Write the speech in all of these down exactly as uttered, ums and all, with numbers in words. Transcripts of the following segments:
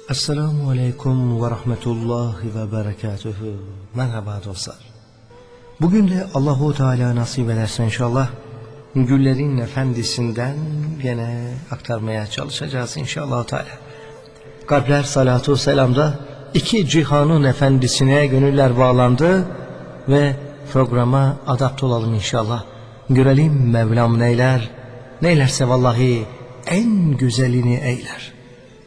Esselamu Aleyküm ve Rahmetullahi ve Berekatühü. Merhaba dostlar. Bugün de Allahu Teala nasip ederse inşallah Güllerin Efendisi'nden gene aktarmaya çalışacağız inşallah Teala. Kalpler salatu selamda iki cihanın efendisine gönüller bağlandı ve programa adapte olalım inşallah. Görelim Mevlam neyler, neylerse vallahi en güzelini eyler.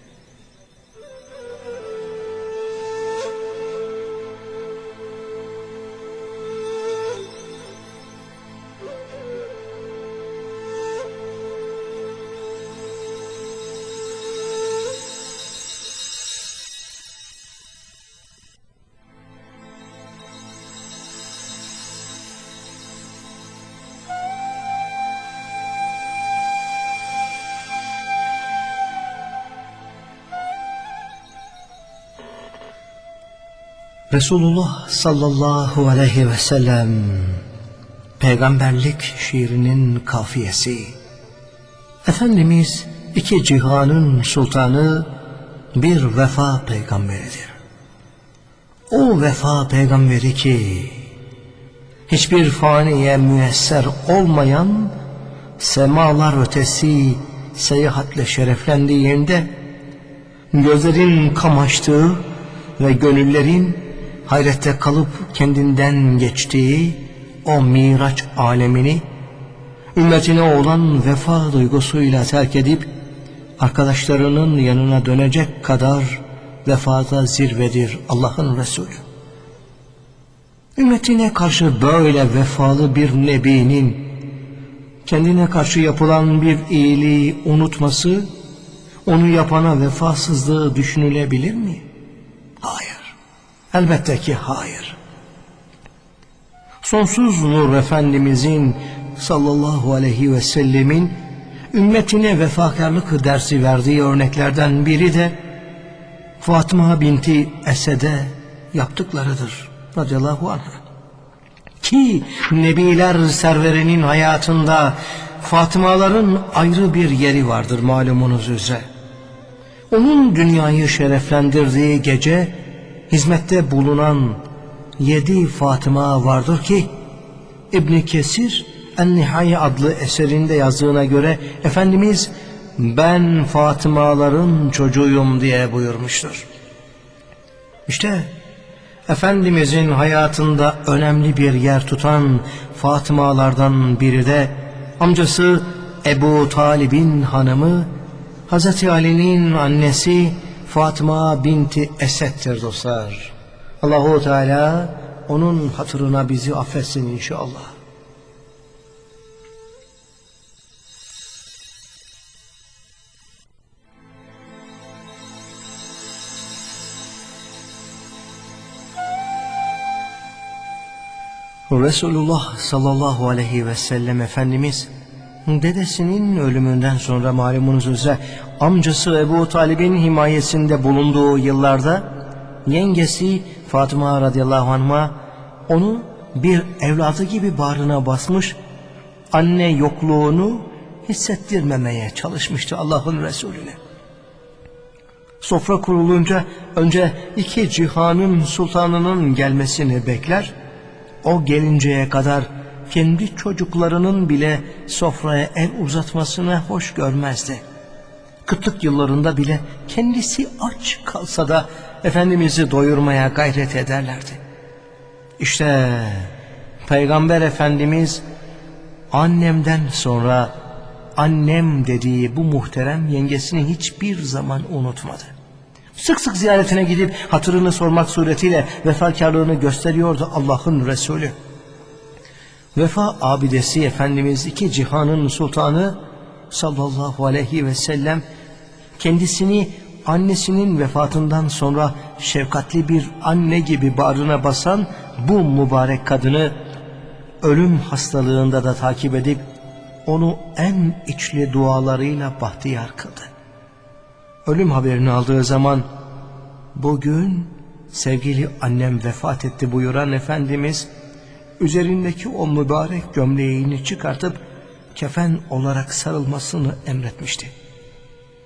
Resulullah sallallahu aleyhi ve sellem peygamberlik şiirinin kafiyesi. Efendimiz iki cihanın sultanı, bir vefa peygamberidir. O vefa peygamberi ki hiçbir faniye müyesser olmayan, semalar ötesi seyahatle şereflendiğinde gözlerin kamaştığı ve gönüllerin hayrette kalıp kendinden geçtiği o Miraç alemini ümmetine olan vefa duygusuyla terk edip arkadaşlarının yanına dönecek kadar vefada zirvedir Allah'ın Resulü. Ümmetine karşı böyle vefalı bir nebinin kendine karşı yapılan bir iyiliği unutması, onu yapana vefasızlığı düşünülebilir mi? Hayır. Elbette ki hayır. Sonsuz Nur Efendimizin sallallahu aleyhi ve sellemin ümmetine vefakarlık dersi verdiği örneklerden biri de Fatıma binti Esed'e yaptıklarıdır radıyallahu anh. Ki Nebiler serverinin hayatında Fatımaların ayrı bir yeri vardır malumunuz üzere. Onun dünyayı şereflendirdiği gece hizmette bulunan yedi Fatıma vardır ki İbn Kesir En-Nihaye adlı eserinde yazdığına göre Efendimiz ben Fatımaların çocuğuyum diye buyurmuştur. İşte Efendimizin hayatında önemli bir yer tutan Fatımalardan biri de amcası Ebu Talib'in hanımı Hazreti Ali'nin annesi Fatıma binti Esed'tir dostlar. Allahu Teala onun hatırına bizi affetsin inşallah. Resulullah sallallahu aleyhi ve sellem Efendimiz dedesinin ölümünden sonra malumunuz üzere amcası Ebu Talib'in himayesinde bulunduğu yıllarda yengesi Fatıma radıyallahu anh'a onu bir evladı gibi bağrına basmış, anne yokluğunu hissettirmemeye çalışmıştı Allah'ın Resulüne. Sofra kurulunca önce iki cihanın sultanının gelmesini bekler, o gelinceye kadar kendi çocuklarının bile sofraya el uzatmasına hoş görmezdi. Kıtlık yıllarında bile kendisi aç kalsa da Efendimiz'i doyurmaya gayret ederlerdi. İşte Peygamber Efendimiz annemden sonra annem dediği bu muhterem yengesini hiçbir zaman unutmadı. Sık sık ziyaretine gidip hatırını sormak suretiyle vefakarlığını gösteriyordu Allah'ın Resulü. Vefa abidesi Efendimiz iki cihanın sultanı sallallahu aleyhi ve sellem kendisini annesinin vefatından sonra şefkatli bir anne gibi bağrına basan bu mübarek kadını ölüm hastalığında da takip edip onu en içli dualarıyla bahtiyar kıldı. Ölüm haberini aldığı zaman bugün sevgili annem vefat etti buyuran Efendimiz üzerindeki o mübarek gömleğini çıkartıp kefen olarak sarılmasını emretmişti.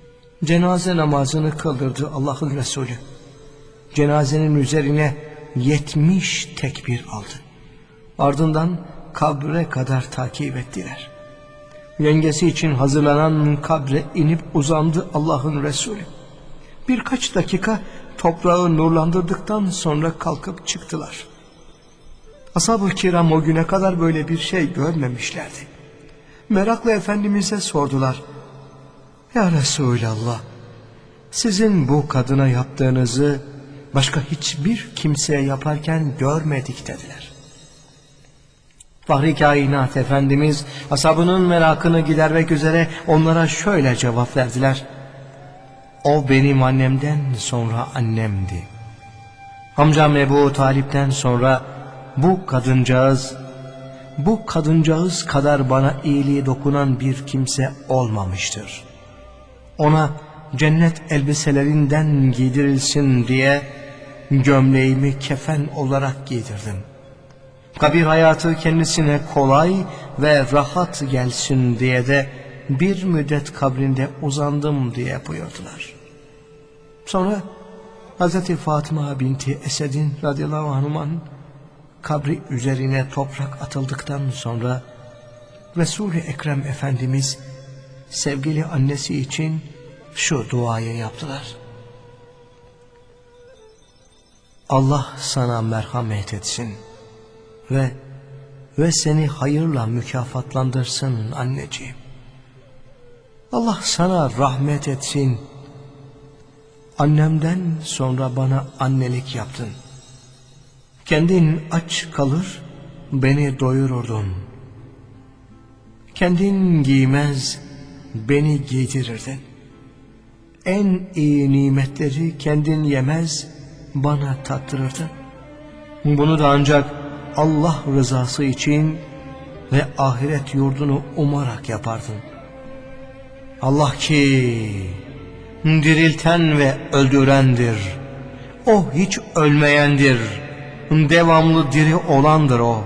cenaze namazını kıldırdı Allah'ın Resulü. Cenazenin üzerine yetmiş tekbir aldı. Ardından kabre kadar takip ettiler. Yengesi için hazırlanan kabre inip uzandı Allah'ın Resulü. Birkaç dakika toprağı nurlandırdıktan sonra kalkıp çıktılar. Ashab-ı kiram o güne kadar böyle bir şey görmemişlerdi. Merakla Efendimiz'e sordular. Ya Resulallah, sizin bu kadına yaptığınızı başka hiçbir kimseye yaparken görmedik dediler. Fahri Kainat Efendimiz ashabının merakını gidermek üzere onlara şöyle cevap verdiler. O benim annemden sonra annemdi. Amcam Ebu Talip'ten sonra bu kadıncağız, bu kadıncağız kadar bana iyiliği dokunan bir kimse olmamıştır. Ona cennet elbiselerinden giydirilsin diye gömleğimi kefen olarak giydirdim. Kabir hayatı kendisine kolay ve rahat gelsin diye de bir müddet kabrinde uzandım diye buyurdular. Sonra Hazreti Fatıma binti Esed'in radıyallahu anh'ın kabri üzerine toprak atıldıktan sonra Resul-i Ekrem Efendimiz sevgili annesi için şu duayı yaptılar. Allah sana merhamet etsin ve ve seni hayırla mükafatlandırsın anneciğim. Allah sana rahmet etsin. Annemden sonra bana annelik yaptın. Kendin aç kalır, beni doyururdun. Kendin giymez, beni giydirirdin. En iyi nimetleri kendin yemez, bana tattırırdın. Bunu da ancak Allah rızası için ve ahiret yurdunu umarak yapardın. Allah ki dirilten ve öldürendir. O hiç ölmeyendir. Devamlı diri olandır o.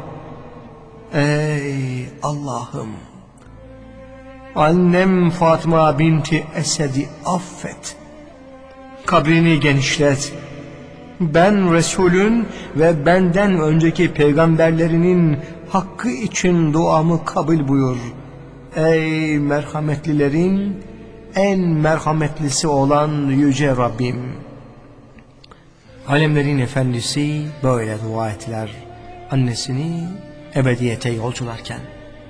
Ey Allah'ım! Annem Fatıma binti Esed'i affet. Kabrini genişlet. Ben Resulün ve benden önceki peygamberlerinin hakkı için duamı kabul buyur. Ey merhametlilerin en merhametlisi olan Yüce Rabbim. Alemlerin efendisi böyle dua ettiler annesini ebediyete yolcularken.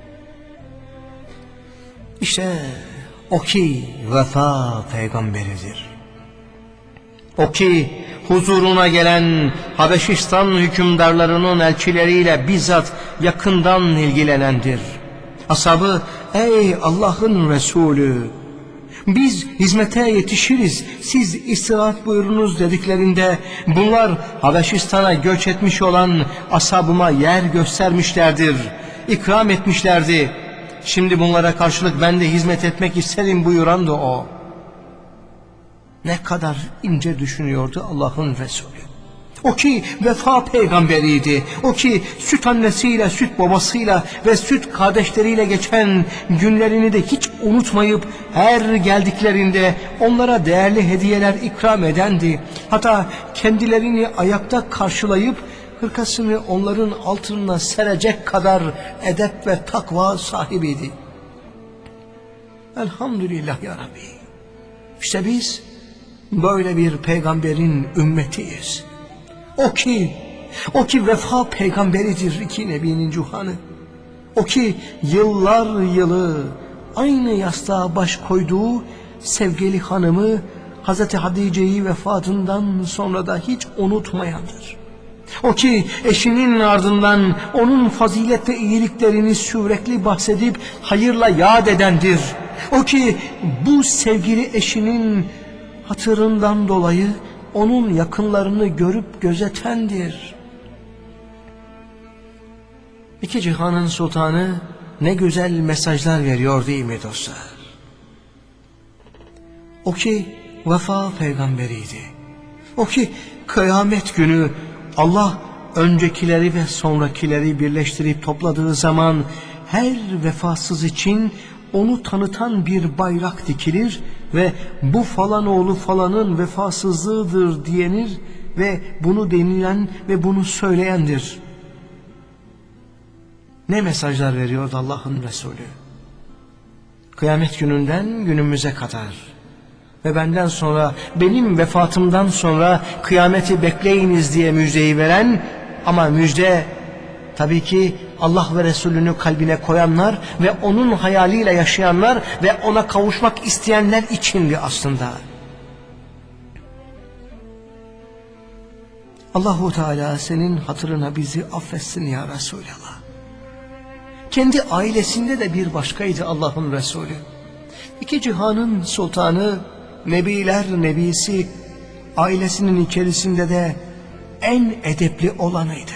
İşte o ki vefa peygamberidir. O ki huzuruna gelen Habeşistan hükümdarlarının elçileriyle bizzat yakından ilgilenendir. Ashabı, ey Allah'ın Resulü, biz hizmete yetişiriz, siz istirahat buyurunuz dediklerinde bunlar Habeşistan'a göç etmiş olan ashabıma yer göstermişlerdir, ikram etmişlerdi. Şimdi bunlara karşılık ben de hizmet etmek isterim buyuran da o. Ne kadar ince düşünüyordu Allah'ın Resulü. O ki vefa peygamberiydi. O ki süt annesiyle, süt babasıyla ve süt kardeşleriyle geçen günlerini de hiç unutmayıp her geldiklerinde onlara değerli hediyeler ikram edendi. Hatta kendilerini ayakta karşılayıp hırkasını onların altına serecek kadar edep ve takva sahibiydi. Elhamdülillah ya Rabbi. İşte biz böyle bir peygamberin ümmetiyiz. O ki, o ki vefa peygamberidir iki nebinin cuhanı. O ki yıllar yılı aynı yastığa baş koyduğu sevgili hanımı Hazreti Hatice'yi vefatından sonra da hiç unutmayandır. O ki eşinin ardından onun fazilet ve iyiliklerini sürekli bahsedip hayırla yad edendir. O ki bu sevgili eşinin hatırından dolayı onun yakınlarını görüp gözetendir. İki cihanın sultanı ne güzel mesajlar veriyor değil mi dostlar? O ki vefa peygamberiydi. O ki kıyamet günü Allah öncekileri ve sonrakileri birleştirip topladığı zaman her vefasız için onu tanıtan bir bayrak dikilir ve bu falan oğlu falanın vefasızlığıdır diyenir ve bunu denilen ve bunu söyleyendir. Ne mesajlar veriyordu Allah'ın Resulü? Kıyamet gününden günümüze kadar ve benden sonra, benim vefatımdan sonra kıyameti bekleyiniz diye müjdeyi veren, ama müjde tabii ki Allah ve Resulünü kalbine koyanlar ve onun hayaliyle yaşayanlar ve ona kavuşmak isteyenler içindi aslında. Allahu Teala senin hatırına bizi affetsin ya Resulallah. Kendi ailesinde de bir başkaydı Allah'ın Resulü. İki cihanın sultanı, nebiler nebisi, ailesinin içerisinde de en edepli olanıydı.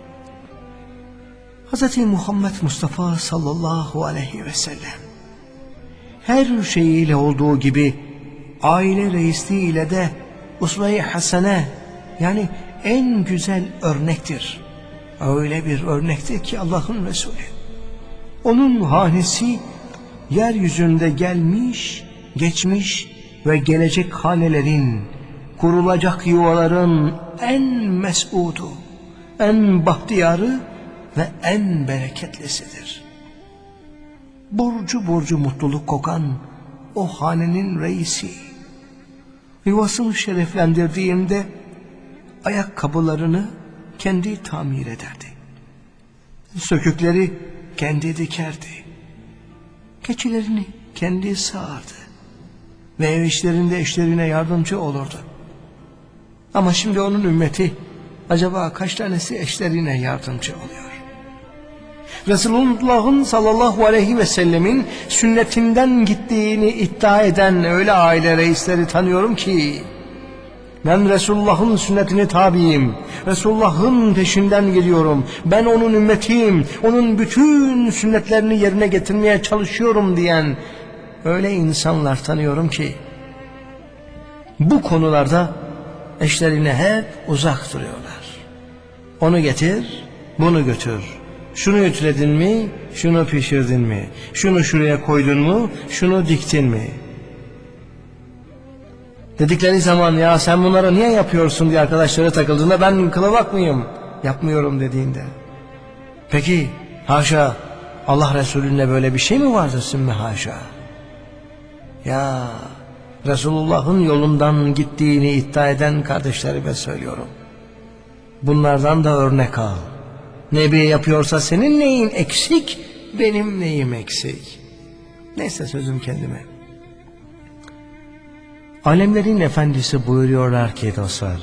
Hz. Muhammed Mustafa sallallahu aleyhi ve sellem her şeyiyle olduğu gibi aile reisliğiyle de usve-i hasene, yani en güzel örnektir. Öyle bir örnektir ki Allah'ın Resulü. Onun hanesi yeryüzünde gelmiş, geçmiş ve gelecek hanelerin, kurulacak yuvaların en mesudu, en bahtiyarı ve en bereketlisidir. Burcu burcu mutluluk kokan o hanenin reisi, yuvasını şereflendirdiğinde ayakkabılarını kendi tamir ederdi. Sökükleri kendi dikerdi. Keçilerini kendi sağardı. Ve ev işlerinde eşlerine yardımcı olurdu. Ama şimdi onun ümmeti acaba kaç tanesi eşlerine yardımcı oluyor? Resulullah'ın sallallahu aleyhi ve sellemin sünnetinden gittiğini iddia eden öyle aile reisleri tanıyorum ki, ben Resulullah'ın sünnetine tabiyim, Resulullah'ın peşinden geliyorum, ben onun ümmetiyim, onun bütün sünnetlerini yerine getirmeye çalışıyorum diyen öyle insanlar tanıyorum ki, bu konularda eşlerine hep uzak duruyorlar. Onu getir, bunu götür. Şunu ütüledin mi, şunu pişirdin mi, şunu şuraya koydun mu, şunu diktin mi? Dedikleri zaman ya sen bunları niye yapıyorsun diye arkadaşlara takıldığında, ben kılıbık mıyım? Yapmıyorum dediğinde. Peki haşa, Allah Resulü'nde böyle bir şey mi vardır sümme haşa? Ya Resulullah'ın yolundan gittiğini iddia eden kardeşlerime söylüyorum. Bunlardan da örnek al. Nebi yapıyorsa senin neyin eksik, benim neyim eksik? Neyse, sözüm kendime. Alemlerin efendisi buyuruyorlar ki dostlar,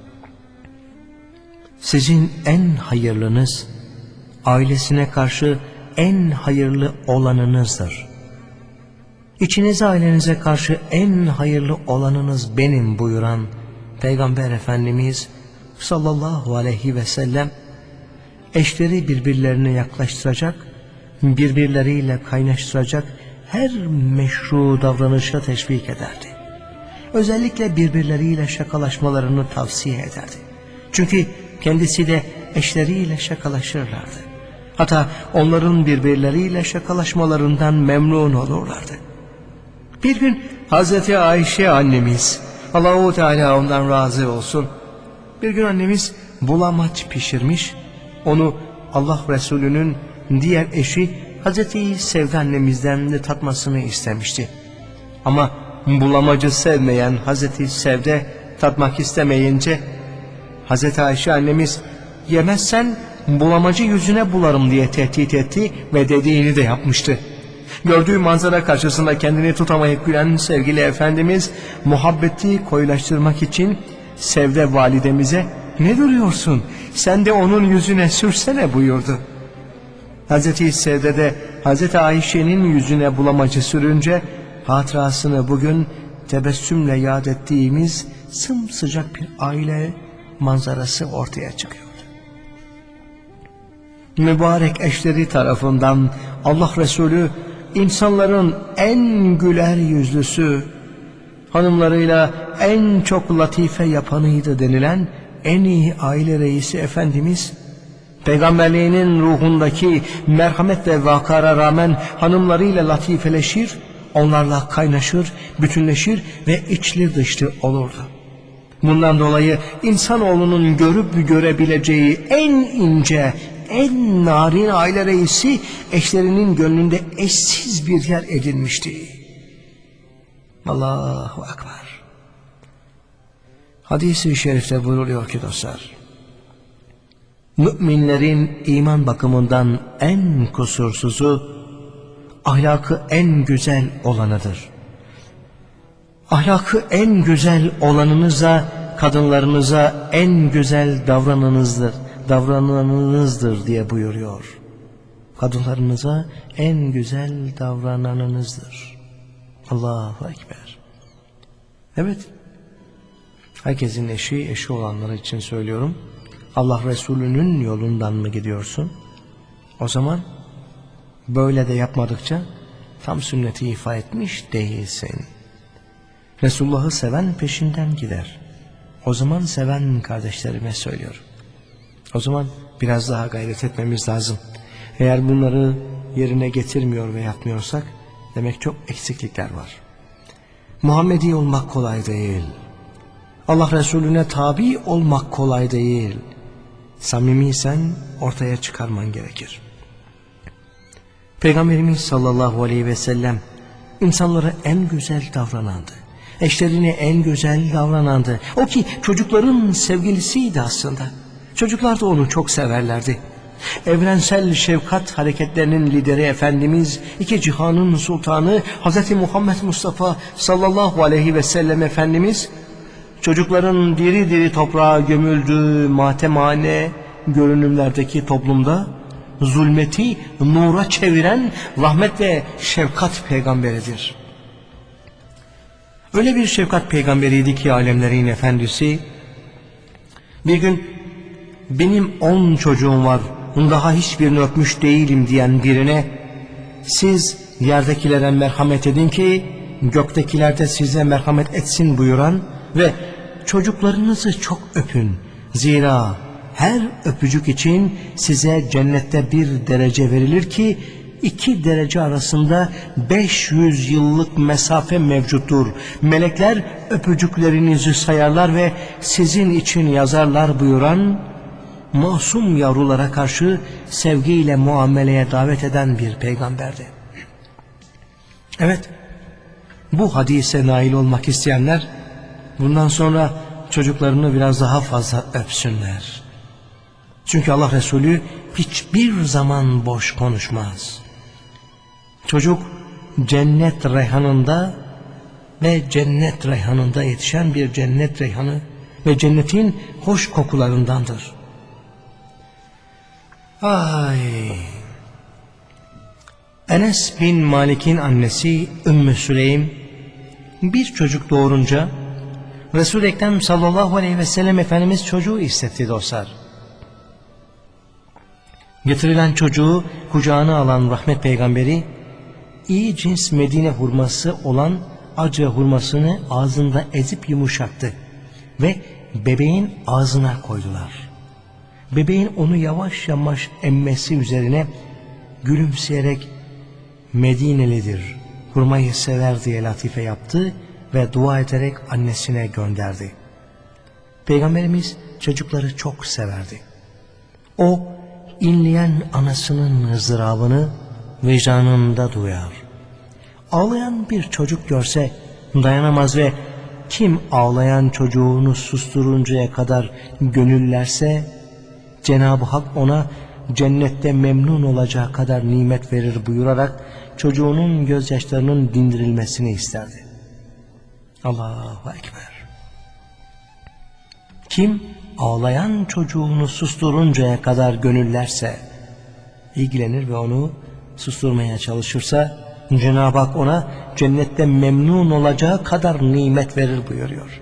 sizin en hayırlınız ailesine karşı en hayırlı olanınızdır. İçinize ailenize karşı en hayırlı olanınız benim buyuran Peygamber Efendimiz sallallahu aleyhi ve sellem eşleri birbirlerine yaklaştıracak, birbirleriyle kaynaştıracak her meşru davranışa teşvik ederdi. Özellikle birbirleriyle şakalaşmalarını tavsiye ederdi. Çünkü kendisi de eşleriyle şakalaşırlardı. Hatta onların birbirleriyle şakalaşmalarından memnun olurlardı. Bir gün Hazreti Ayşe annemiz, Allah-u Teala ondan razı olsun, bir gün annemiz bulamaç pişirmiş, onu Allah Resulü'nün diğer eşi Hazreti Sevde annemizden de tatmasını istemişti. Ama bulamacı sevmeyen Hazreti Sevde tatmak istemeyince Hazreti Ayşe annemiz, yemezsen bulamacı yüzüne bularım diye tehdit etti ve dediğini de yapmıştı. Gördüğü manzara karşısında kendini tutamayıp gülen sevgili Efendimiz muhabbeti koyulaştırmak için Sevde validemize, ne duruyorsun, sen de onun yüzüne sürsene buyurdu. Hazreti Sevde de Hazreti Ayşe'nin yüzüne bulamacı sürünce hatırasını bugün tebessümle yad ettiğimiz sımsıcak bir aile manzarası ortaya çıkıyor. Mübarek eşleri tarafından Allah Resulü insanların en güler yüzlüsü, hanımlarıyla en çok latife yapanıydı denilen en iyi aile reisi Efendimiz, Peygamberliğinin ruhundaki merhamet ve vakara rağmen hanımlarıyla latifeleşir, onlarla kaynaşır, bütünleşir ve içli dışlı olurdu. Bundan dolayı insanoğlunun görüp görebileceği en ince, en narin aile reisi eşlerinin gönlünde eşsiz bir yer edinmişti. Allahu Ekber. Hadis-i şerifte buyruluyor ki dostlar, müminlerin iman bakımından en kusursuzu, ahlakı en güzel olanıdır. Ahlakı en güzel olanınıza, kadınlarınıza en güzel davranınızdır, davrananınızdır diye buyuruyor. Kadınlarınıza en güzel davrananınızdır. Allahu Ekber. Evet, herkesin eşi, eşi olanları için söylüyorum. Allah Resulü'nün yolundan mı gidiyorsun? O zaman böyle de yapmadıkça tam sünneti ifa etmiş değilsin. Resulullah'ı seven peşinden gider. O zaman seven kardeşlerime söylüyorum. O zaman biraz daha gayret etmemiz lazım. Eğer bunları yerine getirmiyor ve yapmıyorsak demek çok eksiklikler var. Muhammedi olmak kolay değil. Allah Resulüne tabi olmak kolay değil. Samimiysen ortaya çıkarman gerekir. Peygamberimiz sallallahu aleyhi ve sellem insanlara en güzel davranandı. Eşlerine en güzel davranandı. O ki çocukların sevgilisiydi aslında. Çocuklar da onu çok severlerdi. Evrensel şefkat hareketlerinin lideri Efendimiz, iki cihanın sultanı Hazreti Muhammed Mustafa sallallahu aleyhi ve sellem Efendimiz, çocukların diri diri toprağa gömüldüğü matemane görünümlerdeki toplumda zulmeti nura çeviren rahmet ve şefkat peygamberidir. Öyle bir şefkat peygamberiydi ki alemlerin efendisi, bir gün benim on çocuğum var, daha hiçbirini öpmüş değilim diyen birine, siz yerdekilere merhamet edin ki göktekiler de size merhamet etsin buyuran ve çocuklarınızı çok öpün, zira her öpücük için size cennette bir derece verilir ki iki derece arasında beş yüz yıllık mesafe mevcuttur. Melekler öpücüklerinizi sayarlar ve sizin için yazarlar buyuran, masum yavrulara karşı sevgiyle muameleye davet eden bir peygamberdi. Evet, bu hadise nail olmak isteyenler bundan sonra çocuklarını biraz daha fazla öpsünler. Çünkü Allah Resulü hiçbir zaman boş konuşmaz. Çocuk cennet reyhanında ve cennet reyhanında yetişen bir cennet reyhanı ve cennetin hoş kokularındandır. Ay. Enes bin Malik'in annesi Ümmü Süleym bir çocuk doğurunca Resul-i Ekrem sallallahu aleyhi ve sellem Efendimiz çocuğu istetti dostlar. Getirilen çocuğu kucağına alan rahmet peygamberi iyi cins Medine hurması olan acı hurmasını ağzında ezip yumuşattı ve bebeğin ağzına koydular. Bebeğin onu yavaş yavaş emmesi üzerine gülümseyerek Medinelidir, hurmayı sever diye latife yaptı ve dua ederek annesine gönderdi. Peygamberimiz çocukları çok severdi. O inleyen anasının ızdırabını vicdanında duyar. Ağlayan bir çocuk görse dayanamaz ve kim ağlayan çocuğunu susturuncaya kadar gönüllerse Cenab-ı Hak ona cennette memnun olacağı kadar nimet verir buyurarak çocuğunun gözyaşlarının dindirilmesini isterdi. Allahu Ekber. Kim ağlayan çocuğunu susturuncaya kadar gönüllerse, ilgilenir ve onu susturmaya çalışırsa Cenab-ı Hak ona cennette memnun olacağı kadar nimet verir buyuruyor.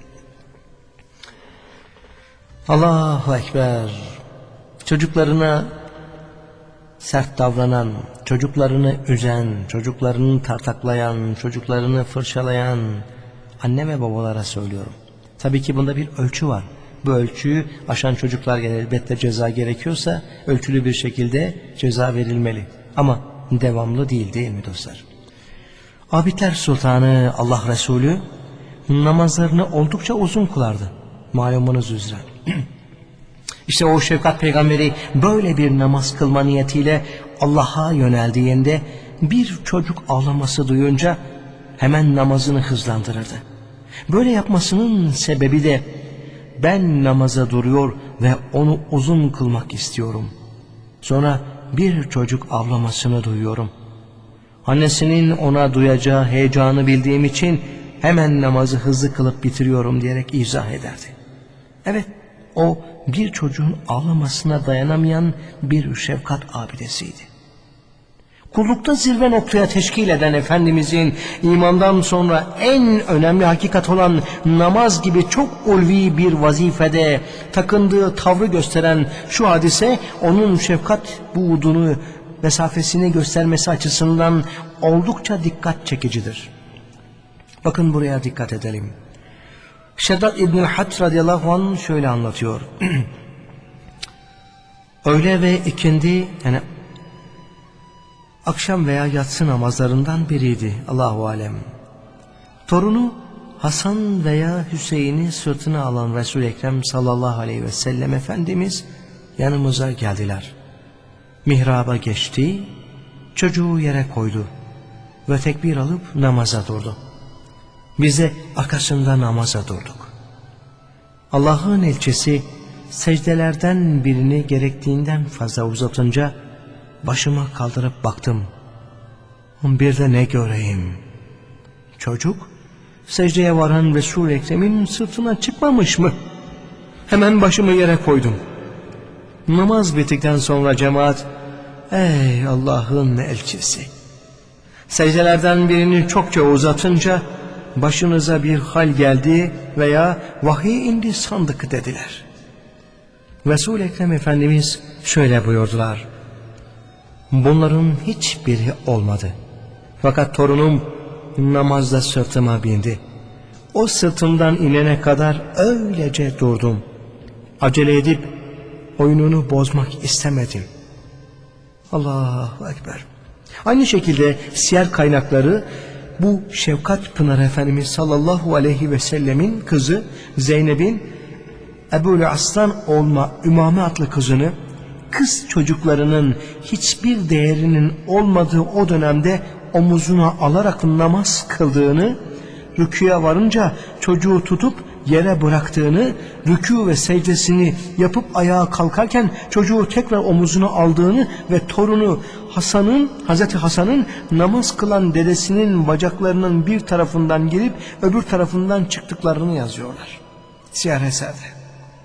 Allahu Ekber. Çocuklarına sert davranan, çocuklarını üzen, çocuklarını tartaklayan, çocuklarını fırçalayan anne ve babalara söylüyorum. Tabii ki bunda bir ölçü var. Bu ölçüyü aşan çocuklar elbette ceza gerekiyorsa ölçülü bir şekilde ceza verilmeli. Ama devamlı değil, değil mi dostlar? Abidler Sultanı Allah Resulü namazlarını oldukça uzun kılardı. Malumunuz üzere. İşte o şefkat peygamberi böyle bir namaz kılma niyetiyle Allah'a yöneldiğinde bir çocuk ağlaması duyunca hemen namazını hızlandırırdı. Böyle yapmasının sebebi de ben namaza duruyor ve onu uzun kılmak istiyorum. Sonra bir çocuk ağlamasını duyuyorum. Annesinin ona duyacağı heyecanı bildiğim için hemen namazı hızlı kılıp bitiriyorum diyerek izah ederdi. Evet, o bir çocuğun ağlamasına dayanamayan bir şefkat abidesiydi. Kullukta zirve noktaya teşkil eden Efendimizin imandan sonra en önemli hakikat olan namaz gibi çok ulvi bir vazifede takındığı tavrı gösteren şu hadise onun şefkat buğdunu, mesafesini göstermesi açısından oldukça dikkat çekicidir. Bakın buraya dikkat edelim. Şeddat İbn-i Hac radıyallahu anh şöyle anlatıyor. Öğle ve ikindi, yani akşam veya yatsı namazlarından biriydi, Allahu alem. Torunu Hasan veya Hüseyin'i sırtına alan Resul-i Ekrem sallallahu aleyhi ve sellem Efendimiz yanımıza geldiler. Mihraba geçti, çocuğu yere koydu ve tekbir alıp namaza durdu. Biz de arkasında namaza durduk. Allah'ın elçisi secdelerden birini gerektiğinden fazla uzatınca başımı kaldırıp baktım. Bir de ne göreyim? Çocuk secdeye varan Resul-i Ekrem'in sırtına çıkmamış mı? Hemen başımı yere koydum. Namaz bittikten sonra cemaat, ey Allah'ın elçisi, secdelerden birini çokça uzatınca başınıza bir hal geldi veya vahiy indi sandık dediler. Resul-i Ekrem Efendimiz şöyle buyurdular: bunların hiçbiri olmadı. Fakat torunum namazda sırtıma bindi. O sırtımdan inene kadar öylece durdum. Acele edip oyununu bozmak istemedim. Allahu Ekber. Aynı şekilde siyer kaynakları bu şefkat pınarı Efendimiz sallallahu aleyhi ve sellemin kızı Zeynep'in Ebu'l Aslan olma Ümame adlı kızını kız çocuklarının hiçbir değerinin olmadığı o dönemde omuzuna alarak namaz kıldığını, rükûya varınca çocuğu tutup yere bıraktığını, rükû ve secdesini yapıp ayağa kalkarken çocuğu tekrar omuzuna aldığını ve torunu Hasan'ın, Hazreti Hasan'ın namaz kılan dedesinin bacaklarının bir tarafından girip öbür tarafından çıktıklarını yazıyorlar siyer eserde.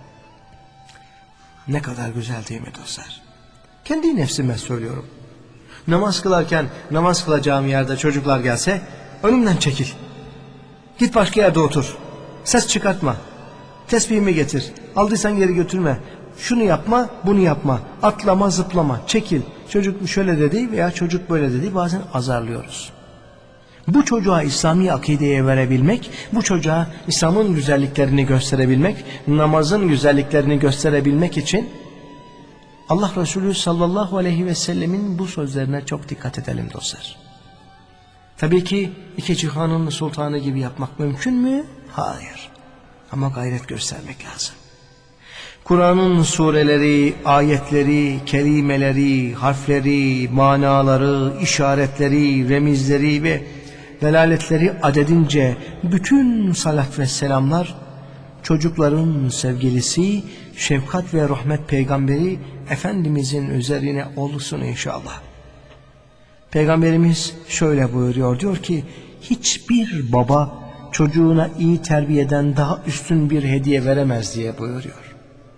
Ne kadar güzel değil mi dostlar? Kendi nefsime söylüyorum. Namaz kılarken namaz kılacağım yerde çocuklar gelse önümden çekil. Git başka yerde otur. Ses çıkartma. Tesbihimi getir. Aldıysan geri götürme. Şunu yapma, bunu yapma. Atlama, zıplama. Çekil. Çocuk şöyle dedi veya çocuk böyle dedi. Bazen azarlıyoruz. Bu çocuğa İslami akideye verebilmek, bu çocuğa İslam'ın güzelliklerini gösterebilmek, namazın güzelliklerini gösterebilmek için Allah Resulü sallallahu aleyhi ve sellemin bu sözlerine çok dikkat edelim dostlar. Tabii ki iki cihanın sultanı gibi yapmak mümkün mü? Hayır. Ama gayret göstermek lazım. Kur'an'ın sureleri, ayetleri, kelimeleri, harfleri, manaları, işaretleri, remizleri ve delaletleri adedince bütün salat ve selamlar çocukların sevgilisi, şefkat ve rahmet peygamberi Efendimizin üzerine olsun inşallah. Peygamberimiz şöyle buyuruyor, diyor ki hiçbir baba çocuğuna iyi terbiyeden daha üstün bir hediye veremez diye buyuruyor.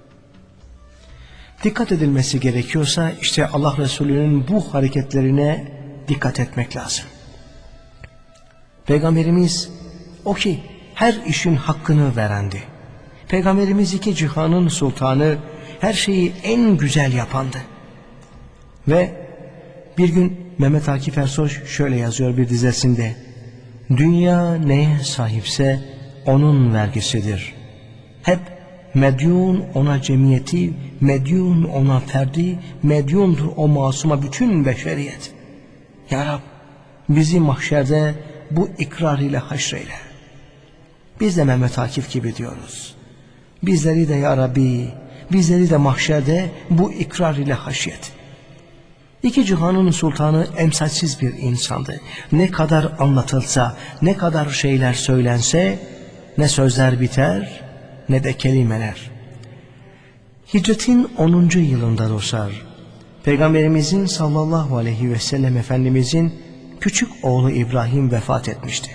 Dikkat edilmesi gerekiyorsa işte Allah Resulü'nün bu hareketlerine dikkat etmek lazım. Peygamberimiz o ki her işin hakkını verendi. Peygamberimiz iki cihanın sultanı, her şeyi en güzel yapandı. Ve bir gün Mehmet Akif Ersoy şöyle yazıyor bir dizesinde: dünya neye sahipse onun vergisidir. Hep medyun ona cemiyeti, medyun ona ferdi, medyundur o masuma bütün beşeriyet. Ya Rab, bizi mahşerde bu ikrar ile haşreyle. Biz de Mehmet Akif gibi diyoruz. Bizleri de ya Rabbi, bizleri de mahşerde bu ikrar ile haşyet. İki cihanın sultanı emsalsiz bir insandı. Ne kadar anlatılsa, ne kadar şeyler söylense, ne sözler biter, ne de kelimeler. Hicretin onuncu yılında dostlar, Peygamberimizin sallallahu aleyhi ve sellem Efendimizin küçük oğlu İbrahim vefat etmişti.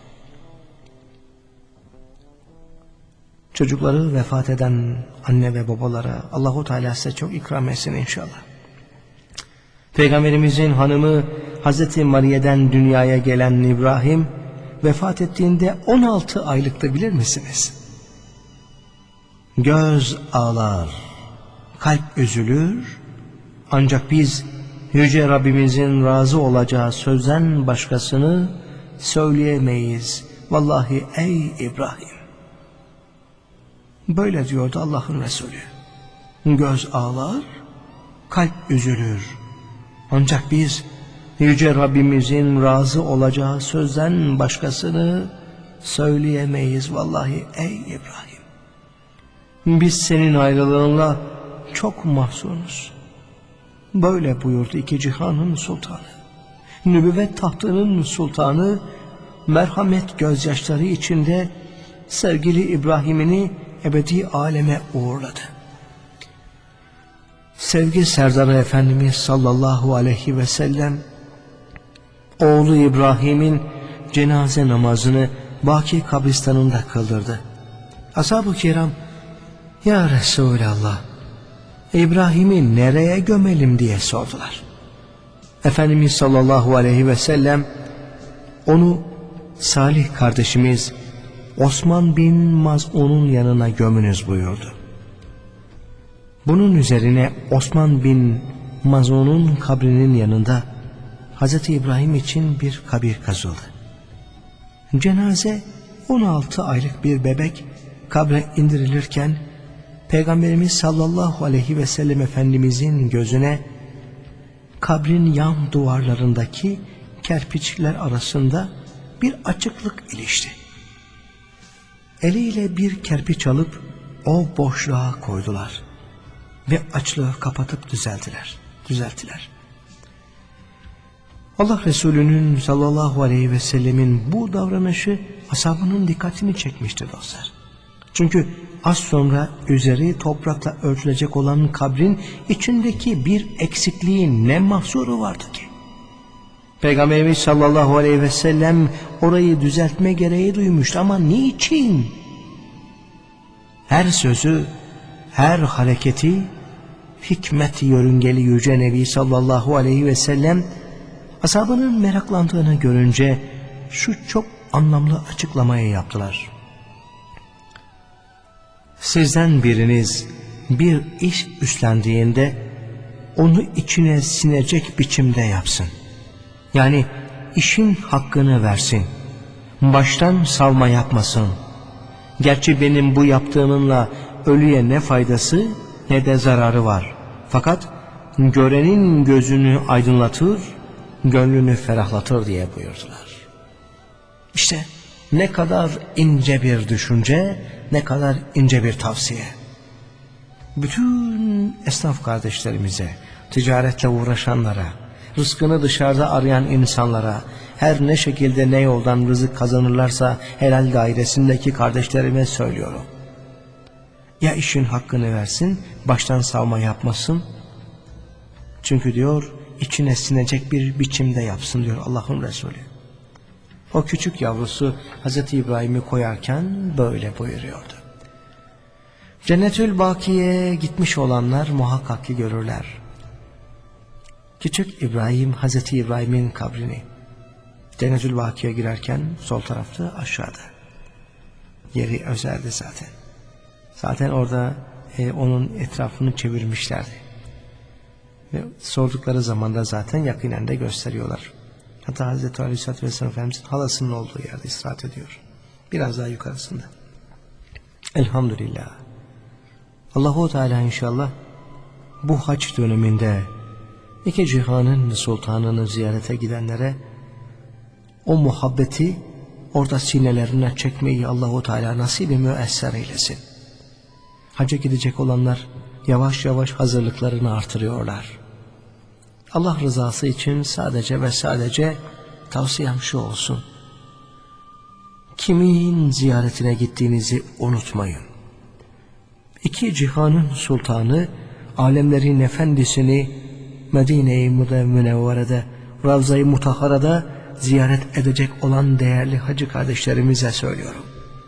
Çocukları vefat eden anne ve babalara Allahu Teala size çok ikram etsin inşallah. Peygamberimizin hanımı Hazreti Mariye'den dünyaya gelen İbrahim vefat ettiğinde on altı aylıktı, bilir misiniz? Göz ağlar, kalp üzülür, ancak biz Yüce Rabbimizin razı olacağı sözden başkasını söyleyemeyiz. Vallahi ey İbrahim. Böyle diyordu Allah'ın Resulü. Göz ağlar, kalp üzülür. Ancak biz Yüce Rabbimizin razı olacağı sözden başkasını söyleyemeyiz. Vallahi ey İbrahim. Biz senin ayrılığınla çok mahzunuz. Böyle buyurdu iki cihanın sultanı. Nübüvvet tahtının sultanı merhamet gözyaşları içinde sevgili İbrahim'ini ebedi aleme uğurladı. Sevgi serdarı Efendimiz sallallahu aleyhi ve sellem oğlu İbrahim'in cenaze namazını Baki kabristanında kıldırdı. Ashab-ı kiram, ya Resulallah, İbrahim'i nereye gömelim diye sordular. Efendimiz sallallahu aleyhi ve sellem onu Salih kardeşimiz Osman bin Maz'un'un yanına gömünüz buyurdu. Bunun üzerine Osman bin Maz'un'un kabrinin yanında Hazreti İbrahim için bir kabir kazıldı. Cenaze on altı aylık bir bebek kabre indirilirken Peygamberimiz sallallahu aleyhi ve sellem Efendimizin gözüne kabrin yan duvarlarındaki kerpiçler arasında bir açıklık ilişti. Eliyle bir kerpiç alıp o boşluğa koydular ve açlığı kapatıp düzelttiler. düzelttiler. Allah Resulü'nün sallallahu aleyhi ve sellemin bu davranışı ashabının dikkatini çekmişti dostlar. Çünkü az sonra üzeri toprakla örtülecek olan kabrin içindeki bir eksikliğin ne mahsuru vardı ki? Peygamberimiz sallallahu aleyhi ve sellem orayı düzeltme gereği duymuştu ama niçin? Her sözü, her hareketi hikmet yörüngeli Yüce Nebi sallallahu aleyhi ve sellem ashabının meraklandığını görünce şu çok anlamlı açıklamayı yaptılar. Sizden biriniz bir iş üstlendiğinde onu içine sinecek biçimde yapsın. Yani işin hakkını versin. Baştan savma yapmasın. Gerçi benim bu yaptığımınla ölüye ne faydası ne de zararı var. Fakat görenin gözünü aydınlatır, gönlünü ferahlatır diye buyurdular. İşte ne kadar ince bir düşünce, ne kadar ince bir tavsiye. Bütün esnaf kardeşlerimize, ticaretle uğraşanlara, rızkını dışarıda arayan insanlara, her ne şekilde ne yoldan rızık kazanırlarsa helal dairesindeki kardeşlerime söylüyorum. Ya işin hakkını versin, baştan savma yapmasın. Çünkü diyor, içine sinecek bir biçimde yapsın diyor Allah'ın Resulü. O küçük yavrusu Hazreti İbrahim'i koyarken böyle buyuruyordu. Cennetül Baki'ye gitmiş olanlar muhakkak ki görürler. Küçük İbrahim, Hazreti İbrahim'in kabrini. Cennetül Baki'ye girerken sol tarafta aşağıda. Yeri özeldi zaten. Zaten orada e, onun etrafını çevirmişlerdi. Ve sordukları zaman da zaten yakinen de gösteriyorlar. Hatta Hazreti Aleyhisselatü Vesselam Efendimiz'in halasının olduğu yerde istirahat ediyor. Biraz daha yukarısında. Elhamdülillah. Allahu Teala inşallah bu hac döneminde iki cihanın sultanını ziyarete gidenlere o muhabbeti orada sinelerine çekmeyi Allahu Teala nasip-i müesser eylesin. Hacca gidecek olanlar yavaş yavaş hazırlıklarını artırıyorlar. Allah rızası için sadece ve sadece tavsiyem şu olsun: kimin ziyaretine gittiğinizi unutmayın. İki cihanın sultanı, alemlerin efendisini Medine-i Münevvere'de, Ravza-i Mutahhara'da ziyaret edecek olan değerli hacı kardeşlerimize söylüyorum.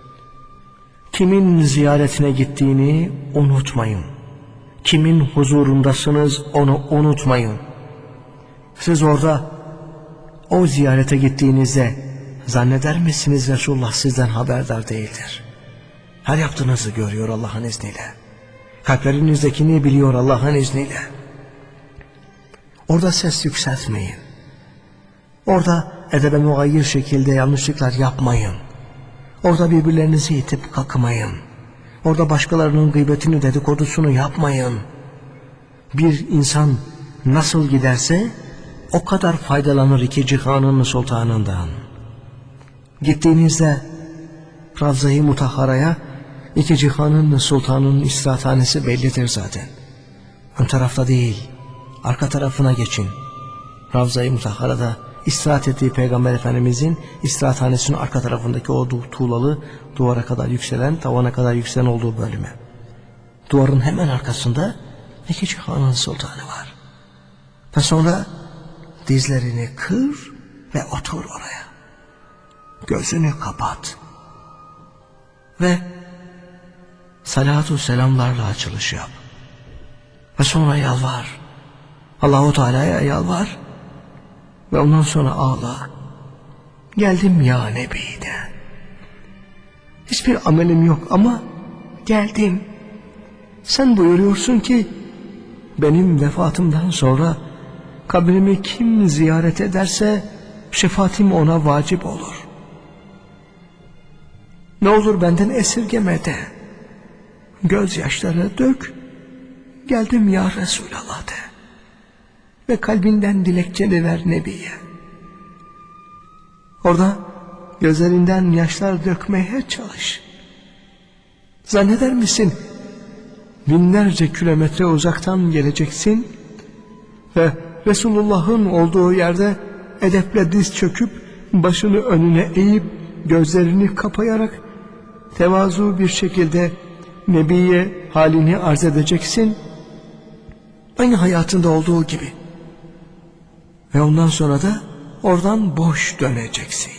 Kimin ziyaretine gittiğini unutmayın. Kimin huzurundasınız onu unutmayın. Siz orada o ziyarete gittiğinizde zanneder misiniz Resulullah sizden haberdar değildir? Her yaptığınızı görüyor Allah'ın izniyle. Kalplerinizdekini biliyor Allah'ın izniyle. Orada ses yükseltmeyin. Orada edebe mugayyir şekilde yanlışlıklar yapmayın. Orada birbirlerinizi itip kakmayın. Orada başkalarının gıybetini, dedikodusunu yapmayın. Bir insan nasıl giderse o kadar faydalanır iki cihanın sultanından. Gittiğinizde Ravza-i Mutahhara'ya, iki cihanın sultanının istirahathanesi bellidir zaten. Ön tarafta değil, arka tarafına geçin. Ravza-i Mutahhara'da istirahat ettiği Peygamber Efendimizin istirahathanesinin arka tarafındaki o tuğlalı, duvara kadar yükselen, tavana kadar yükselen olduğu bölüme. Duvarın hemen arkasında iki cihanın sultanı var. Ve sonra dizlerini kır ve otur oraya. Gözünü kapat. Ve salatu selamlarla açılış yap. Ve sonra yalvar. Allahu Teala'ya yalvar. Ve ondan sonra ağla. Geldim ya Nebi'de. Hiçbir amelim yok ama geldim. Sen buyuruyorsun ki benim vefatımdan sonra kabrimi kim ziyaret ederse şefaatim ona vacip olur. Ne olur benden esirgeme de. Gözyaşları dök. Geldim ya Resulallah de. Ve kalbinden dilekçeni ver Nebi'ye. Orada gözlerinden yaşlar dökmeye çalış. Zanneder misin binlerce kilometre uzaktan geleceksin ve Resulullah'ın olduğu yerde edeple diz çöküp başını önüne eğip gözlerini kapayarak tevazu bir şekilde Nebi'ye halini arz edeceksin, aynı hayatında olduğu gibi. Ve ondan sonra da oradan boş döneceksin.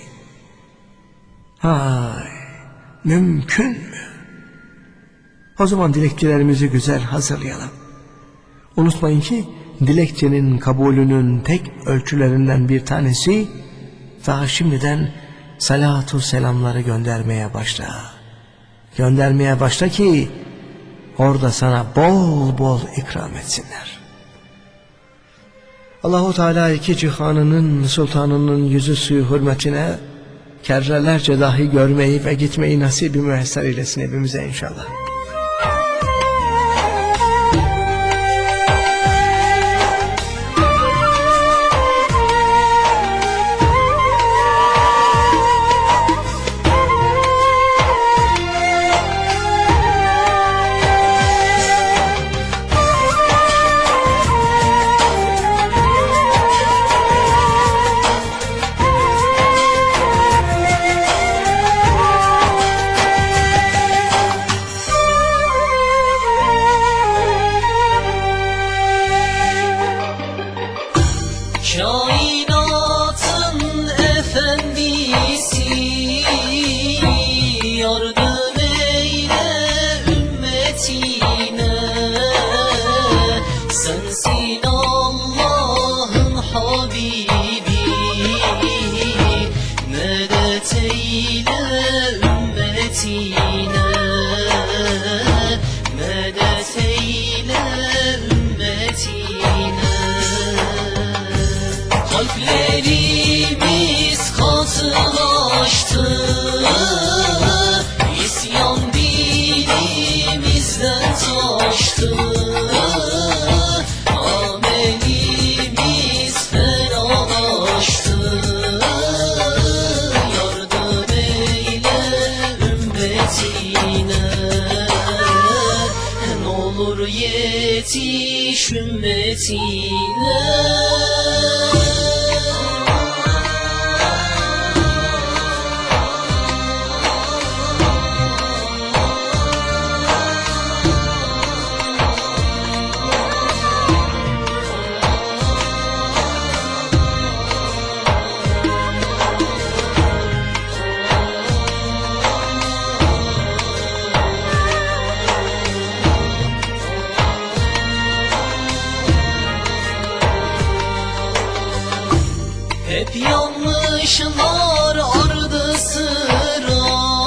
Hay, mümkün mü? O zaman dilekçelerimizi güzel hazırlayalım. Unutmayın ki dilekçenin kabulünün tek ölçülerinden bir tanesi, daha şimdiden salatu selamları göndermeye başla. Göndermeye başla ki orada sana bol bol ikram etsinler. Allahu Teala iki cihanının sultanının yüzü suyu hürmetine kerrelerce dahi görmeyi ve gitmeyi nasip-i müesser eylesin hepimize inşallah. Kainatın efendisi, yardım eyle ümmetine. Sensin Allah'ın Habibi, medet eyle ümmetine. Medet eyle ümmetine. Kalplerimiz katılaştı, isyan dilimizden taştı. ümmetine. Hep yanlışlar ardı sıra,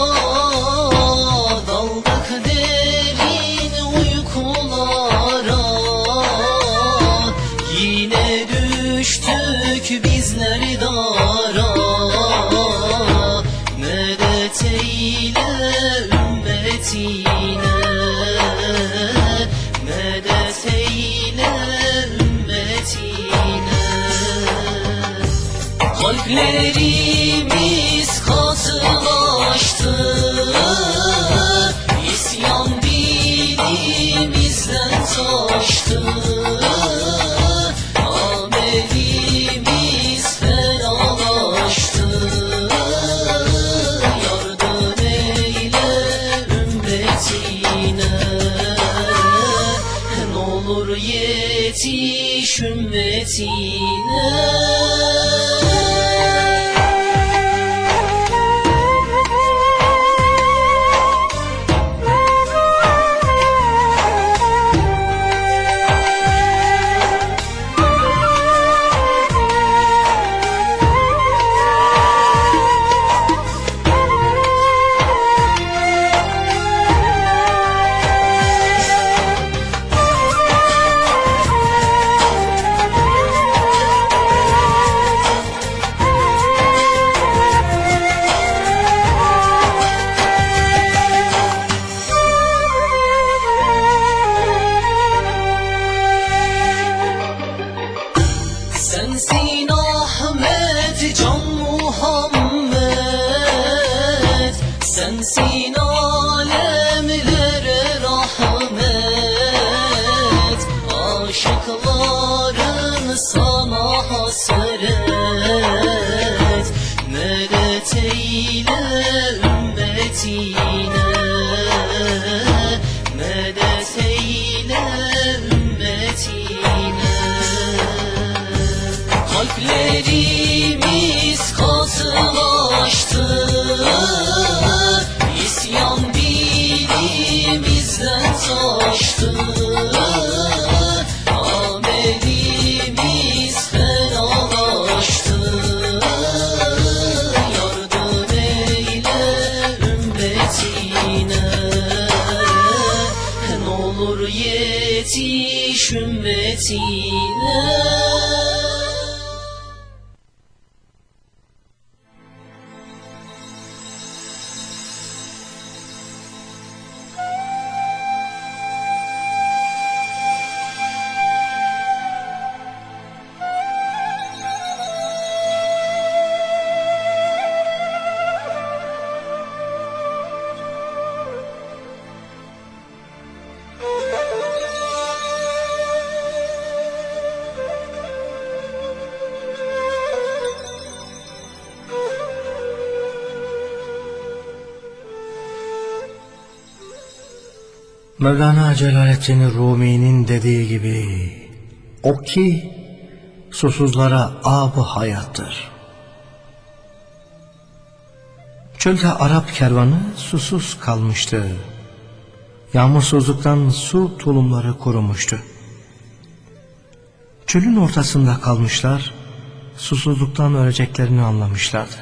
daldık derin uykulara. Yine düştük bizler dara, medet eyle ümmetine, medet eyle ümmetine. Kalplerimiz katılaştı, İsyan dilimizden taştı. Amelimiz fenalaştı, yardım eyle ümmetine. Ne olur yetiş ümmetine. Sensin Ahmet, Can Muhammed, sensin alemlere rahmet. Aşıkların sana hasret, medet eyle ümmetine, medet eyle ümmetine. Kalplerimiz katılaştı, İsyan dilimizden taştı. Amelimiz fenalaştı, yardım eyle ümmetine. Ne olur yetiş ümmetine. Mevlana Celaleddin Rumi'nin dediği gibi, o ki susuzlara ab-ı hayattır. Çölde Arap kervanı susuz kalmıştı. Yağmursuzluktan su tulumları kurumuştu. Çölün ortasında kalmışlar, susuzluktan öleceklerini anlamışlardı.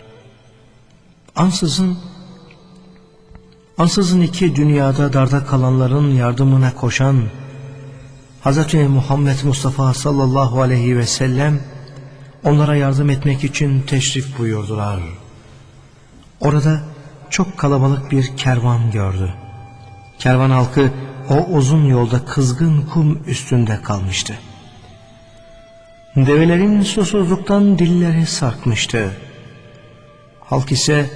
Ansızın, ansızın iki dünyada darda kalanların yardımına koşan Hazreti Muhammed Mustafa sallallahu aleyhi ve sellem onlara yardım etmek için teşrif buyurdular. Orada çok kalabalık bir kervan gördü. Kervan halkı o uzun yolda kızgın kum üstünde kalmıştı. Develerin susuzluktan dilleri sarkmıştı. Halk ise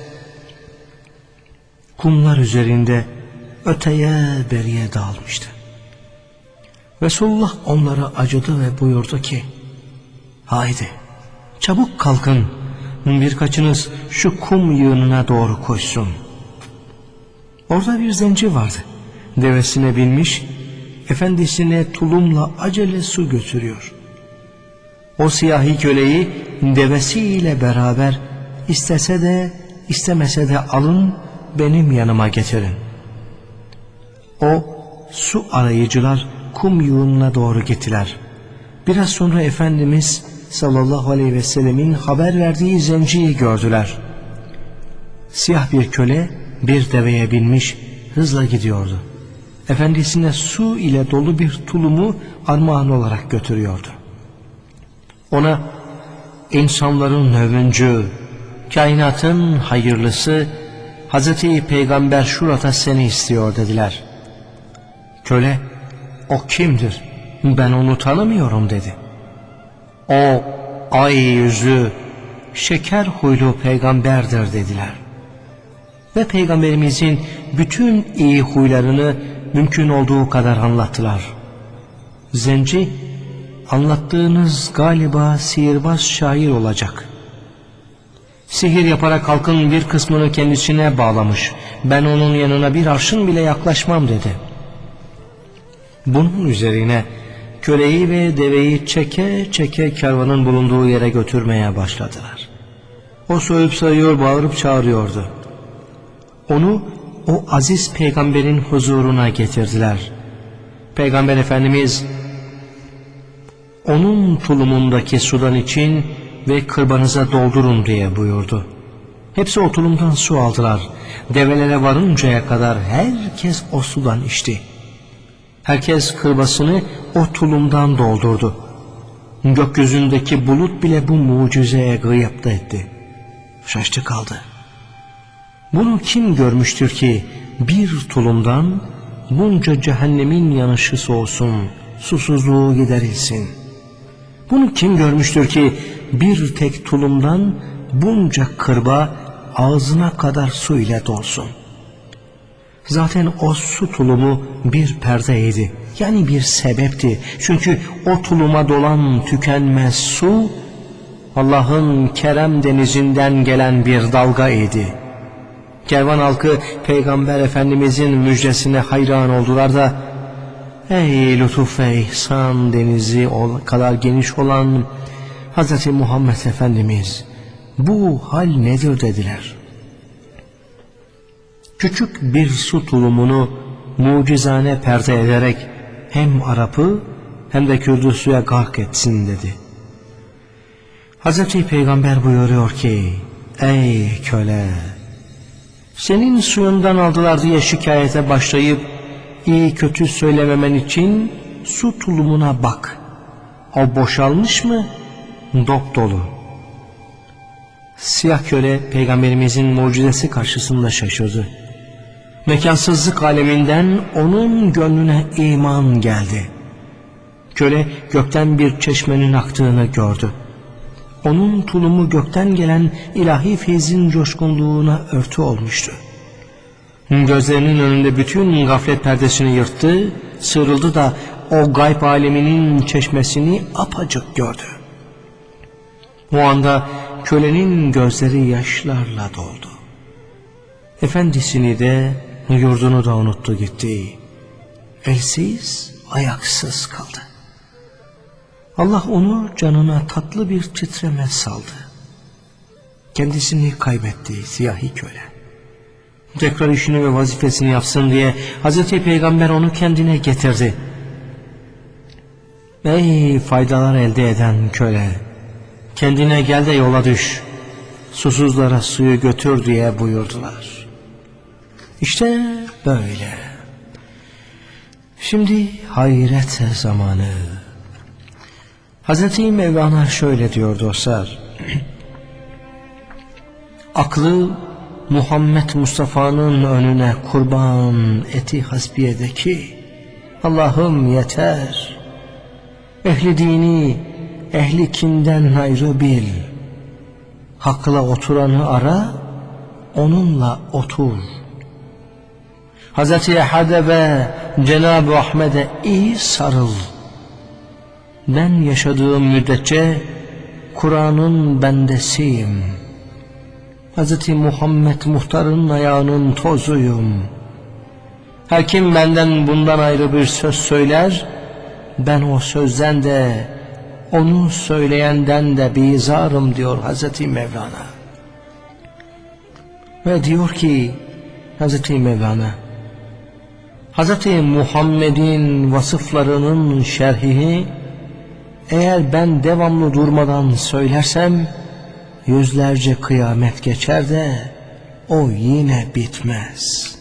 kumlar üzerinde öteye beriye dağılmıştı. Resulullah onlara acıdı ve buyurdu ki, haydi çabuk kalkın, birkaçınız şu kum yığınına doğru koşsun. Orada bir zenci vardı. Devesine binmiş, efendisine tulumla acele su götürüyor. O siyahi köleyi devesiyle beraber istese de istemese de alın, benim yanıma getirin. O su arayıcılar kum yığınına doğru gittiler. Biraz sonra Efendimiz sallallahu aleyhi ve sellemin haber verdiği zenciyi gördüler. Siyah bir köle bir deveye binmiş hızla gidiyordu. Efendisine su ile dolu bir tulumu armağan olarak götürüyordu. Ona insanların övüncü, kainatın hayırlısı Hazreti Peygamber şurada seni istiyor dediler. Köle, o kimdir? Ben onu tanımıyorum dedi. O ay yüzlü, şeker huylu peygamberdir dediler. Ve peygamberimizin bütün iyi huylarını mümkün olduğu kadar anlattılar. Zenci, anlattığınız galiba sihirbaz şair olacak. Sihir yaparak halkın bir kısmını kendisine bağlamış. Ben onun yanına bir arşın bile yaklaşmam dedi. Bunun üzerine köleyi ve deveyi çeke çeke kervanın bulunduğu yere götürmeye başladılar. O soyup sayıyor, bağırıp çağırıyordu. Onu o aziz peygamberin huzuruna getirdiler. Peygamber Efendimiz onun tulumundaki sudan için ve kırbanıza doldurun diye buyurdu. Hepsi o tulumdan su aldılar. Develere varıncaya kadar herkes o sudan içti. Herkes kırbasını o tulumdan doldurdu. Gökyüzündeki bulut bile bu mucizeye gıyapta etti. Şaştı kaldı. Bunu kim görmüştür ki bir tulumdan bunca cehennemin yanışı soğusun, susuzluğu giderilsin? Bunu kim görmüştür ki bir tek tulumdan bunca kırba ağzına kadar su ile dolsun? Zaten o su tulumu bir perdeydi, yani bir sebepti. Çünkü o tuluma dolan tükenmez su Allah'ın kerem denizinden gelen bir dalga idi. Kervan halkı Peygamber Efendimizin müjdesine hayran oldular da, ey lütuf ve ihsan denizi kadar geniş olan Hazreti Muhammed Efendimiz, bu hal nedir dediler. Küçük bir su tulumunu mucizane perde ederek hem Arap'ı hem de Kürt'ü suya gark etsin dedi. Hazreti Peygamber buyuruyor ki, ey köle, senin suyundan aldılar diye şikayete başlayıp iyi kötü söylememen için su tulumuna bak. O boşalmış mı? Dop dolu. Siyah köle Peygamberimizin mucizesi karşısında şaşırdı. Mekansızlık aleminden onun gönlüne iman geldi. Köle gökten bir çeşmenin aktığını gördü. Onun tulumu gökten gelen ilahi feyzin coşkunluğuna örtü olmuştu. Gözlerinin önünde bütün gaflet perdesini yırttı, sıyrıldı da o gayb aleminin çeşmesini apacık gördü. O anda kölenin gözleri yaşlarla doldu. Efendisini de yurdunu da unuttu gitti. Elsiz, ayaksız kaldı. Allah onu canına tatlı bir titreme saldı. Kendisini kaybetti siyahi köle. Tekrar işini ve vazifesini yapsın diye Hazreti Peygamber onu kendine getirdi. Ey faydalar elde eden köle, kendine gel de yola düş, susuzlara suyu götür diye buyurdular. İşte böyle. Şimdi hayret zamanı. Hazreti Mevlana şöyle diyor dostlar. Aklı Muhammed Mustafa'nın önüne kurban eti hasbiyedeki, Allah'ım yeter. Ehli dini, ehli kinden ayrı bil. Hakla oturanı ara, onunla otur. Hazreti Hadebe Cenab-ı Ahmet'e iyi sarıl. Ben yaşadığım müddetçe Kur'an'ın bendesiyim. Hz. Muhammed Muhtar'ın ayağının tozuyum. Her kim benden bundan ayrı bir söz söyler, ben o sözden de onu söyleyenden de bizarım diyor Hz. Mevlana. Ve diyor ki Hz. Mevlana, Hz. Muhammed'in vasıflarının şerhini eğer ben devamlı durmadan söylersem yüzlerce kıyamet geçer de o yine bitmez.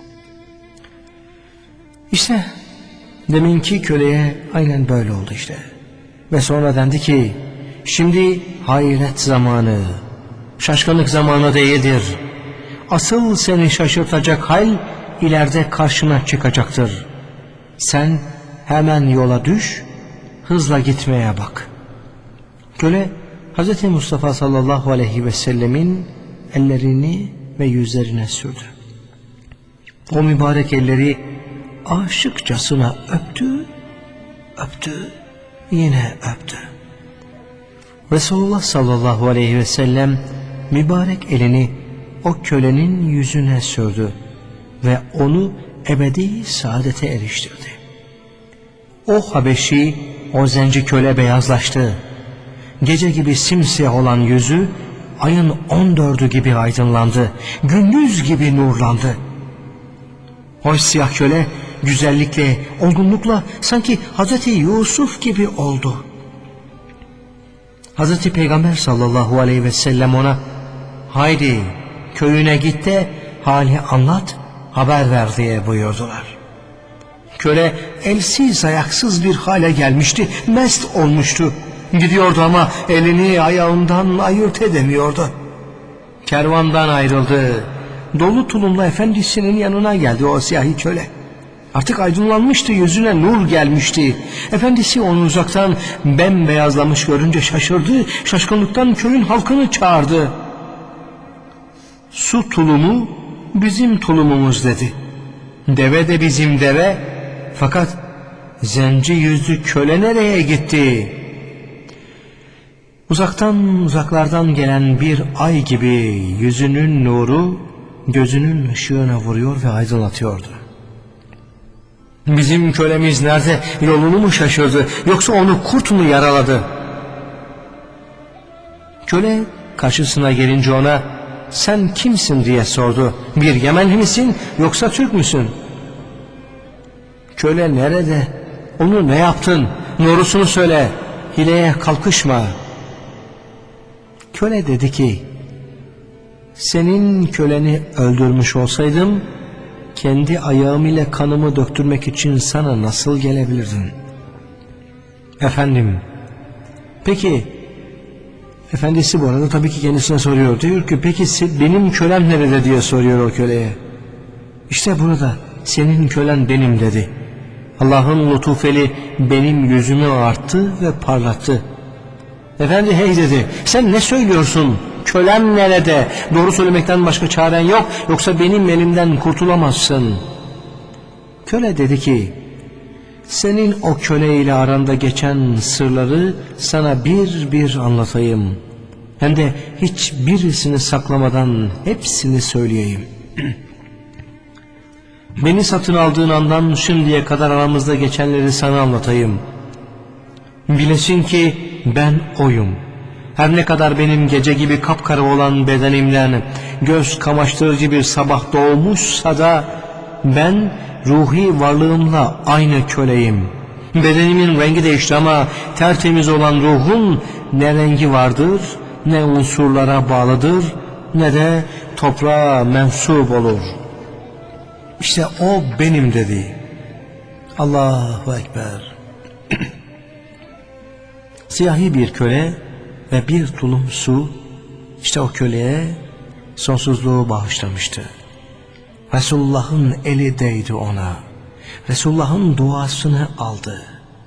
İşte deminki köleye aynen böyle oldu işte. Ve sonra dendi ki şimdi hayret zamanı, şaşkınlık zamanı değildir. Asıl seni şaşırtacak hal ileride karşına çıkacaktır. Sen hemen yola düş, hızla gitmeye bak. Köle Hz. Mustafa sallallahu aleyhi ve sellemin ellerini ve yüzlerine sürdü. O mübarek elleri aşıkçasına öptü, öptü, yine öptü. Resulullah sallallahu aleyhi ve sellem mübarek elini o kölenin yüzüne sürdü ve onu ebedi saadete eriştirdi. O Habeşi, o zenci köle beyazlaştı. Gece gibi simsiyah olan yüzü ayın on dördü gibi aydınlandı, gündüz gibi nurlandı. O siyah köle güzellikle, olgunlukla sanki Hazreti Yusuf gibi oldu. Hazreti Peygamber sallallahu aleyhi ve sellem ona haydi köyüne git de hali anlat, haber ver diye buyurdular. Köle elsiz ayaksız bir hale gelmişti, mest olmuştu. Gidiyordu ama elini ayağından ayırt edemiyordu. Kervandan ayrıldı. Dolu tulumla efendisinin yanına geldi o siyahi köle. Artık aydınlanmıştı, yüzüne nur gelmişti. Efendisi onu uzaktan bembeyazlamış görünce şaşırdı. Şaşkınlıktan köyün halkını çağırdı. Su tulumu bizim tulumumuz dedi. Deve de bizim deve. Fakat zenci yüzlü köle nereye gitti? Uzaktan uzaklardan gelen bir ay gibi yüzünün nuru gözünün ışığına vuruyor ve aydınlatıyordu. Bizim kölemiz nerede? Yolunu mu şaşırdı? Yoksa onu kurt mu yaraladı? Köle karşısına gelince ona sen kimsin diye sordu. Bir Yemenli misin yoksa Türk müsün? Köle nerede? Onu ne yaptın? Doğrusunu söyle. Hileye kalkışma. Köle dedi ki senin köleni öldürmüş olsaydım kendi ayağım ile kanımı döktürmek için sana nasıl gelebilirdim? Efendim, peki, efendisi bu arada tabii ki kendisine soruyor. Diyor ki peki benim kölem nerede diye soruyor o köleye. İşte burada senin kölen benim dedi. Allah'ın lütufeli benim yüzümü arttı ve parlattı. Efendi hey dedi, sen ne söylüyorsun? Kölem nerede? Doğru söylemekten başka çaren yok, yoksa benim elimden kurtulamazsın. Köle dedi ki senin o köle ile aranda geçen sırları sana bir bir anlatayım. Hem de hiçbirisini saklamadan hepsini söyleyeyim. Beni satın aldığın andan şimdiye kadar aramızda geçenleri sana anlatayım. Bilesin ki ben oyum. Her ne kadar benim gece gibi kapkara olan bedenimden göz kamaştırıcı bir sabah doğmuşsa da ben ruhi varlığımla aynı köleyim. Bedenimin rengi değişti ama tertemiz olan ruhun ne rengi vardır, ne unsurlara bağlıdır, ne de toprağa mensup olur. İşte o benim dedi. Allahu Ekber. Siyahi bir köle ve bir tulum su işte o köleye sonsuzluğu bağışlamıştı. Resulullah'ın eli değdi ona. Resulullah'ın duasını aldı.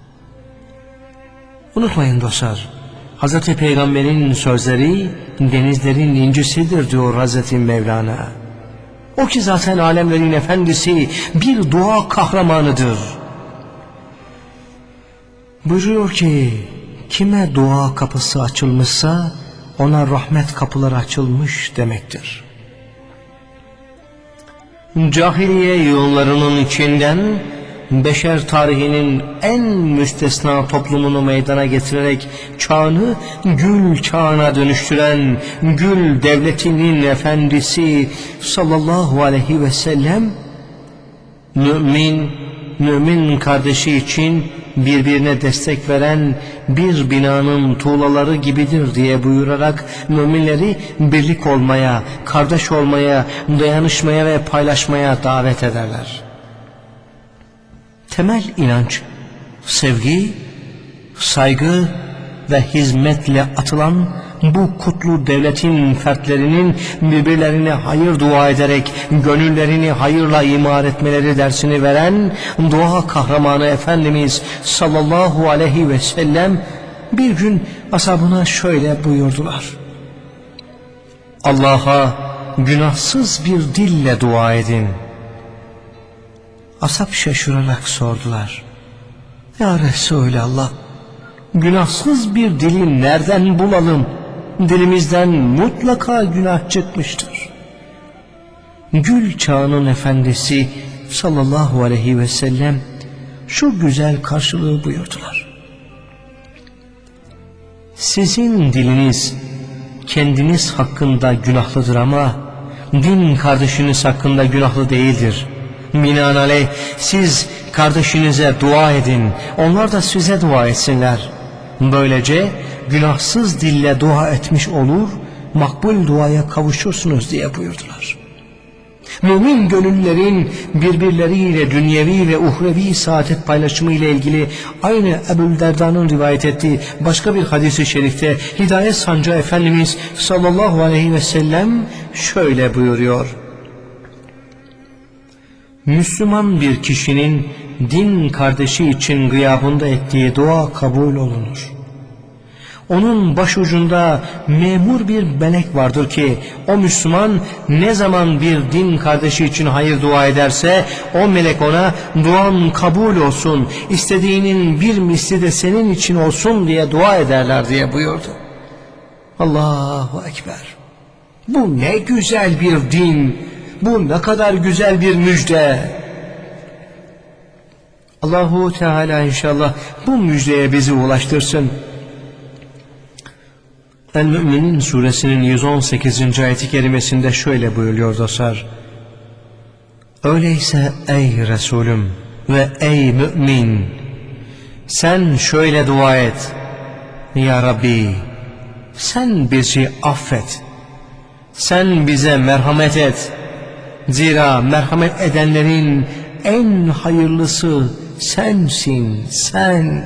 Unutmayın dostlar, Hazreti Peygamber'in sözleri denizlerin incisidir diyor Hazreti Mevlana. O ki zaten alemlerin efendisi, bir dua kahramanıdır. Buyuruyor ki kime dua kapısı açılmışsa ona rahmet kapıları açılmış demektir. Cahiliye yığınlarının içinden beşer tarihinin en müstesna toplumunu meydana getirerek çağını gül çağına dönüştüren gül devletinin efendisi sallallahu aleyhi ve sellem, mümin, mümin kardeşi için birbirine destek veren bir binanın tuğlaları gibidir diye buyurarak müminleri birlik olmaya, kardeş olmaya, dayanışmaya ve paylaşmaya davet ederler. Temel inanç, sevgi, saygı ve hizmetle atılan bu kutlu devletin fertlerinin birbirlerine hayır dua ederek gönüllerini hayırla imar etmeleri dersini veren dua kahramanı Efendimiz sallallahu aleyhi ve sellem bir gün ashabına şöyle buyurdular: Allah'a günahsız bir dille dua edin. Ashab şaşırarak sordular: Ya Resulallah, günahsız bir dili nereden bulalım? Dilimizden mutlaka günah çıkmıştır. Gül çağının efendisi sallallahu aleyhi ve sellem şu güzel karşılığı buyurdular: Sizin diliniz kendiniz hakkında günahlıdır ama din kardeşiniz hakkında günahlı değildir. Binaenaleyh siz kardeşinize dua edin, onlar da size dua etsinler. Böylece günahsız dille dua etmiş olur, makbul duaya kavuşursunuz diye buyurdular. Mümin gönüllerin birbirleriyle dünyevi ve uhrevi saadet paylaşımı ile ilgili aynı Ebu Derda'nın rivayet ettiği başka bir hadis-i şerifte Hidayet Sancağı Efendimiz sallallahu aleyhi ve sellem şöyle buyuruyor: Müslüman bir kişinin din kardeşi için gıyabında ettiği dua kabul olunur. Onun başucunda memur bir melek vardır ki o Müslüman ne zaman bir din kardeşi için hayır dua ederse o melek ona duan kabul olsun, istediğinin bir misli de senin için olsun diye dua ederler diye buyurdu. Allahu Ekber! Bu ne güzel bir din, bu ne kadar güzel bir müjde. Allahu Teala inşallah bu müjdeye bizi ulaştırsın. El-Mü'minin suresinin yüz on sekizinci ayeti kerimesinde şöyle buyuruyor dostlar: Öyleyse ey Resulüm ve ey mümin, sen şöyle dua et: Ya Rabbi, sen bizi affet, sen bize merhamet et. Zira merhamet edenlerin en hayırlısı sensin, sen.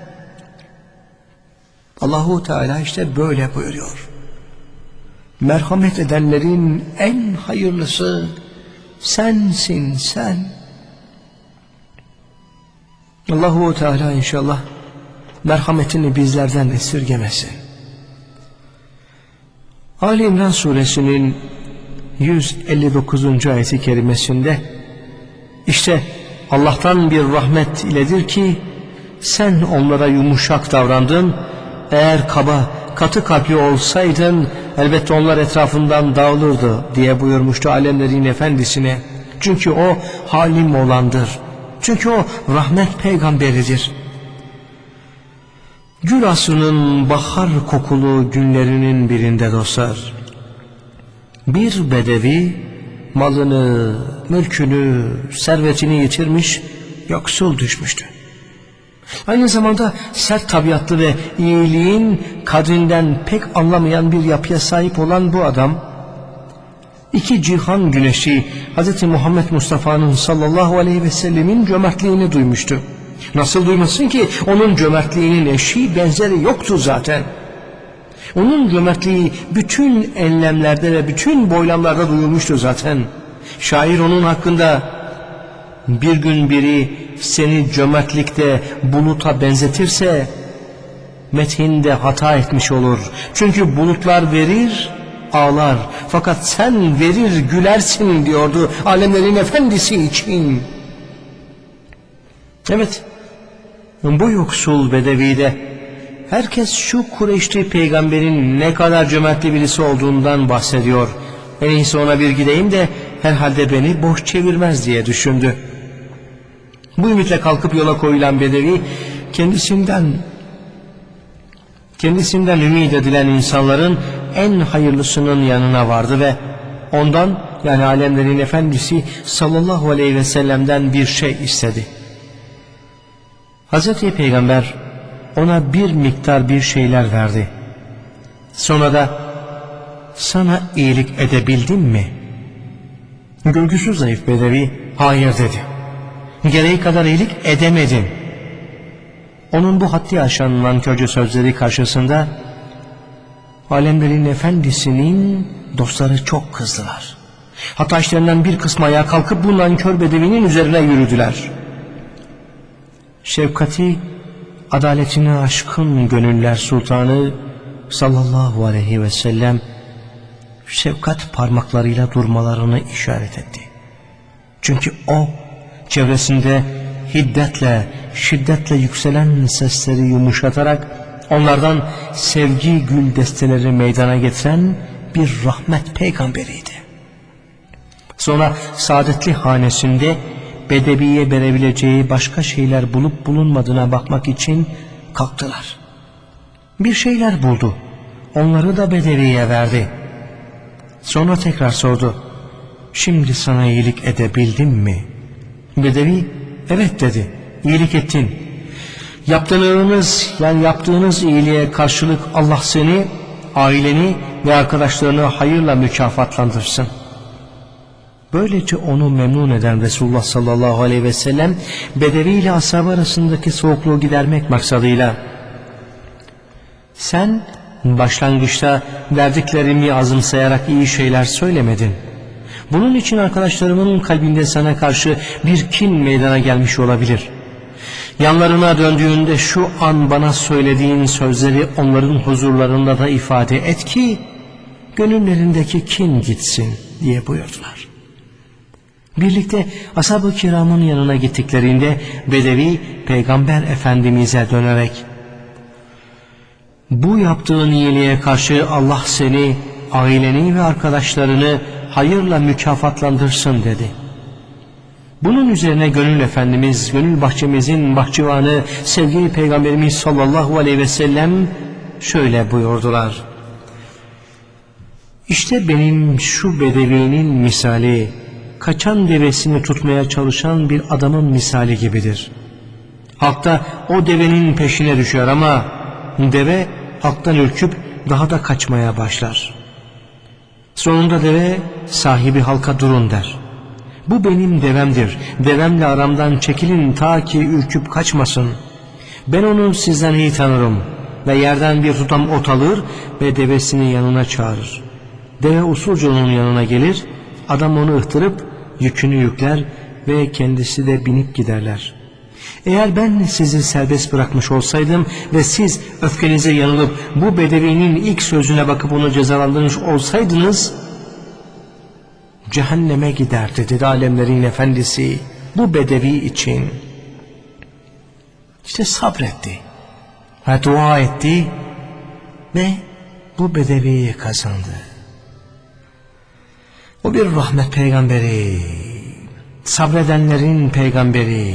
Allahu Teala işte böyle buyuruyor: merhamet edenlerin en hayırlısı sensin, sen. Allahu Teala inşallah merhametini bizlerden esirgemesin. Ali İmran suresinin yüz elli dokuzuncu ayeti kerimesinde işte Allah'tan bir rahmet iledir ki sen onlara yumuşak davrandın. Eğer kaba, katı kalpli olsaydın elbette onlar etrafından dağılırdı diye buyurmuştu alemlerin efendisine. Çünkü o halim olandır. Çünkü o rahmet peygamberidir. Gül asrının bahar kokulu günlerinin birinde dostlar, bir bedevi malını, mülkünü, servetini yitirmiş, yoksul düşmüştü. Aynı zamanda sert tabiatlı ve iyiliğin kadrinden pek anlamayan bir yapıya sahip olan bu adam, iki cihan güneşi Hz. Muhammed Mustafa'nın sallallahu aleyhi ve sellemin cömertliğini duymuştu. Nasıl duymasın ki, onun cömertliğinin eşi benzeri yoktu zaten. Onun cömertliği bütün enlemlerde ve bütün boylamlarda duyulmuştu zaten. Şair onun hakkında bir gün biri seni cömertlikte buluta benzetirse methinde hata etmiş olur. Çünkü bulutlar verir, ağlar, fakat sen verir gülersin diyordu alemlerin efendisi için. Evet, Bu yoksul bedevide herkes şu Kureyşli peygamberin ne kadar cömertli birisi olduğundan bahsediyor. En iyisi ona bir gideyim de herhalde beni boş çevirmez diye düşündü. Bu ümitle kalkıp yola koyulan bedevi kendisinden kendisinden ümit edilen insanların en hayırlısının yanına vardı ve ondan, yani alemlerin efendisi sallallahu aleyhi ve sellem'den bir şey istedi. Hazreti Peygamber ona bir miktar bir şeyler verdi. Sonra da sana iyilik edebildim mi? Görgüsü zayıf bedevi hayır dedi. Gereği kadar iyilik edemedim. Onun bu haddi aşan nankörcü sözleri karşısında alemlerin efendisinin dostları çok kızdılar. Hatta işlerinden bir kısmı ayağa kalkıp bu nankör bedevinin üzerine yürüdüler. Şefkati, adaletini aşkın gönüller sultanı sallallahu aleyhi ve sellem şefkat parmaklarıyla durmalarını işaret etti. Çünkü o çevresinde hiddetle, şiddetle yükselen sesleri yumuşatarak onlardan sevgi gül desteleri meydana getiren bir rahmet peygamberiydi. Sonra saadetli hanesinde bedeviye verebileceği başka şeyler bulup bulunmadığına bakmak için kalktılar. Bir şeyler buldu. Onları da bedeviye verdi. Sonra tekrar sordu. Şimdi sana iyilik edebildim mi? Bedevi evet dedi. İyilik ettin. Yaptığınız yani yaptığınız iyiliğe karşılık Allah seni, aileni ve arkadaşlarını hayırla mükafatlandırsın. Böylece onu memnun eden Resulullah sallallahu aleyhi ve sellem bedevi ile ashab arasındaki soğukluğu gidermek maksadıyla sen başlangıçta verdiklerimi azımsayarak iyi şeyler söylemedin. Bunun için arkadaşlarımın kalbinde sana karşı bir kin meydana gelmiş olabilir. Yanlarına döndüğünde şu an bana söylediğin sözleri onların huzurlarında da ifade et ki gönüllerindeki kin gitsin diye buyurdular. Birlikte ashab-ı kiramın yanına gittiklerinde bedevi Peygamber Efendimiz'e dönerek bu yaptığın iyiliğe karşı Allah seni, aileni ve arkadaşlarını hayırla mükafatlandırsın dedi. Bunun üzerine Gönül Efendimiz, gönül bahçemizin bahçıvanı sevgili Peygamberimiz sallallahu aleyhi ve sellem şöyle buyurdular. İşte benim şu bedevinin misali, kaçan devesini tutmaya çalışan bir adamın misali gibidir. Halkta o devenin peşine düşer ama deve halktan ürküp daha da kaçmaya başlar. Sonunda deve sahibi halka durun der. Bu benim devemdir. Devemle aramdan çekilin ta ki ürküp kaçmasın. Ben onu sizden iyi tanırım. Ve yerden bir tutam ot alır ve devesini yanına çağırır. Deve usulca onun yanına gelir. Adam onu ıhtırıp yükünü yükler ve kendisi de binip giderler. Eğer ben sizi serbest bırakmış olsaydım ve siz öfkenize yanılıp bu bedevinin ilk sözüne bakıp onu cezalandırmış olsaydınız cehenneme giderdi dedi alemlerin efendisi bu bedevi için. İşte sabretti ve dua etti ve bu bedeviyi kazandı. O bir rahmet peygamberi, sabredenlerin peygamberi.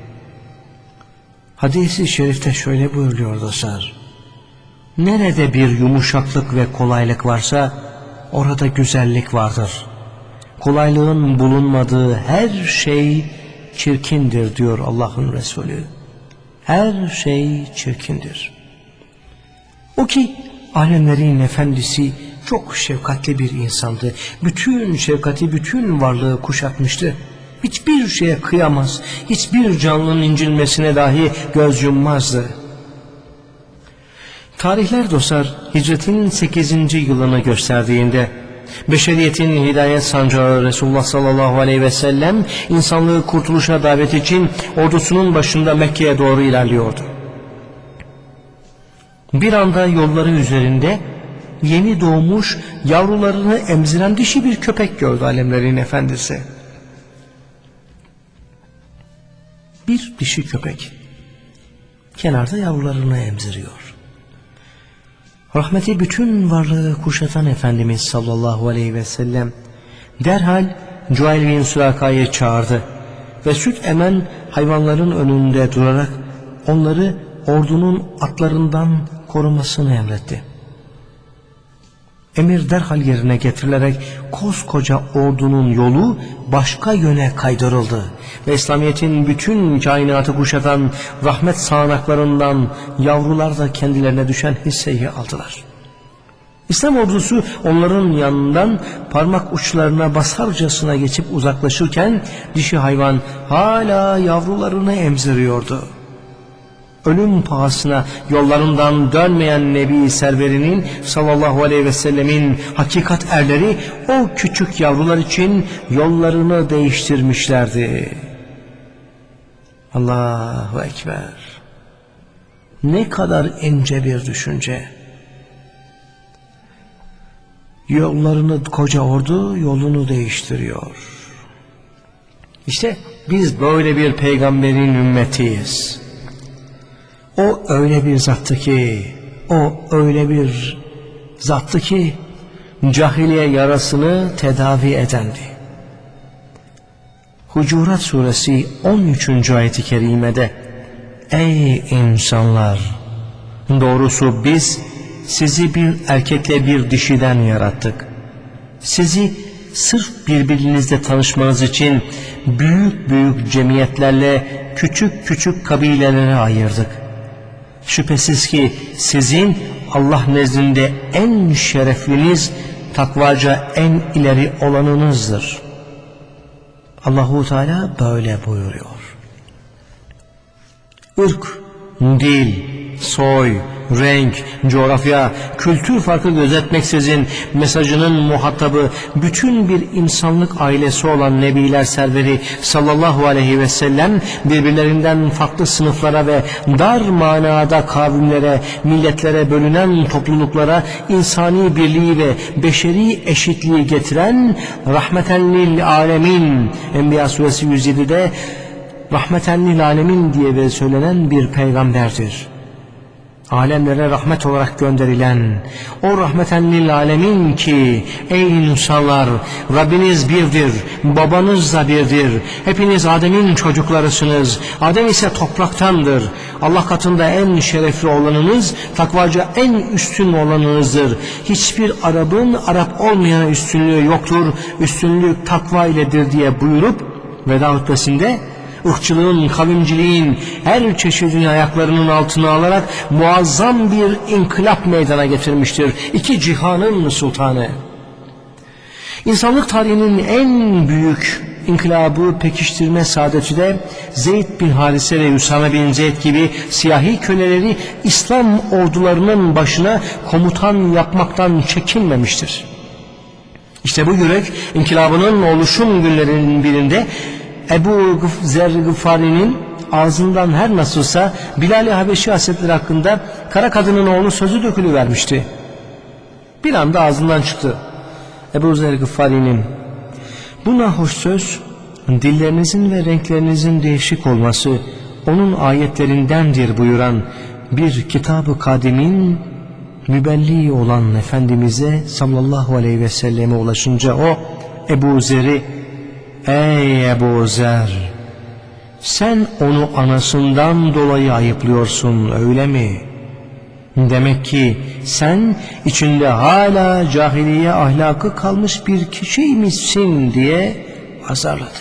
Hadis-i şerifte şöyle buyuruyor dostlar. Nerede bir yumuşaklık ve kolaylık varsa orada güzellik vardır. Kolaylığın bulunmadığı her şey çirkindir diyor Allah'ın Resulü. Her şey çirkindir. O ki alemlerin efendisi çok şefkatli bir insandı. Bütün şefkati, bütün varlığı kuşatmıştı. Hiçbir şeye kıyamaz, hiçbir canlının incilmesine dahi göz yummazdı. Tarihler dostlar hicretin sekizinci yılını gösterdiğinde beşeriyetin hidayet sancağı Resulullah sallallahu aleyhi ve sellem insanlığı kurtuluşa davet için ordusunun başında Mekke'ye doğru ilerliyordu. Bir anda yolları üzerinde yeni doğmuş yavrularını emziren dişi bir köpek gördü alemlerin efendisi. Bir dişi köpek. kenarda yavrularını emziriyor. Rahmeti bütün varlığı kuşatan Efendimiz sallallahu aleyhi ve sellem derhal Cuhayl bin Süraka'yı çağırdı ve süt emen hayvanların önünde durarak onları ordunun atlarından korumasını emretti. Emir derhal yerine getirilerek koskoca ordunun yolu başka yöne kaydırıldı ve İslamiyet'in bütün kainatı kuşatan rahmet sağanaklarından yavrular da kendilerine düşen hisseyi aldılar. İslam ordusu onların yanından parmak uçlarına basarcasına geçip uzaklaşırken dişi hayvan hala yavrularını emziriyordu. Ölüm pahasına yollarından dönmeyen Nebi Serverinin sallallahu aleyhi ve sellemin hakikat erleri o küçük yavrular için yollarını değiştirmişlerdi. Allahu Ekber. Ne kadar ince bir düşünce. Yollarını koca ordu yolunu değiştiriyor. İşte biz böyle bir peygamberin ümmetiyiz. O öyle bir zattı ki, o öyle bir zattı ki cahiliye yarasını tedavi edendi. Hucurat suresi on üçüncü ayet-i kerimede ey insanlar, doğrusu biz sizi bir erkekle bir dişiden yarattık. Sizi sırf birbirinizle tanışmanız için büyük büyük cemiyetlerle küçük küçük kabilelere ayırdık. Şüphesiz ki sizin Allah nezdinde en şerefliniz, takvaca en ileri olanınızdır. Allahu Teala böyle buyuruyor. Irk, dil, soy, renk, coğrafya, kültür farkı gözetmeksizin mesajının muhatabı bütün bir insanlık ailesi olan Nebiler Serveri sallallahu aleyhi ve sellem birbirlerinden farklı sınıflara ve dar manada kavimlere, milletlere bölünen topluluklara insani birliği ve beşeri eşitliği getiren rahmeten lil alemin, Enbiya suresi yüz yedide rahmeten lil alemin diye söylenen bir peygamberdir. Alemlere rahmet olarak gönderilen o rahmeten lil alemin ki ey insanlar, Rabbiniz birdir, babanız da birdir, hepiniz Adem'in çocuklarısınız, Adem ise topraktandır, Allah katında en şerefli olanınız, takvaca en üstün olanınızdır, hiçbir Arap'ın Arap olmayana üstünlüğü yoktur, üstünlük takva iledir diye buyurup veda hutbesinde ırkçılığın, kavimciliğin her çeşidini ayaklarının altına alarak muazzam bir inkılap meydana getirmiştir. İki cihanın sultanı. İnsanlık tarihinin en büyük inkılabı pekiştirme saadeti de Zeyd bin Harise ve Üsame bin Zeyd gibi siyahi köleleri İslam ordularının başına komutan yapmaktan çekinmemiştir. İşte bu yürek inkılabının oluşum günlerinin birinde Ebu Zer Gıfari'nin ağzından her nasılsa Bilal-i Habeşi Hazretleri hakkında kara kadının oğlu sözü dökülüvermişti. Bir anda ağzından çıktı Ebu Zer Gıfari'nin: bu nahoş söz dillerinizin ve renklerinizin değişik olması onun ayetlerindendir buyuran bir kitab-ı kadimin mübelli olan Efendimiz'e sallallahu aleyhi ve selleme ulaşınca o Ebu Zer'i ey Ebu Zer, sen onu anasından dolayı ayıplıyorsun öyle mi? Demek ki sen içinde hala cahiliye ahlakı kalmış bir kişiymişsin diye azarladı.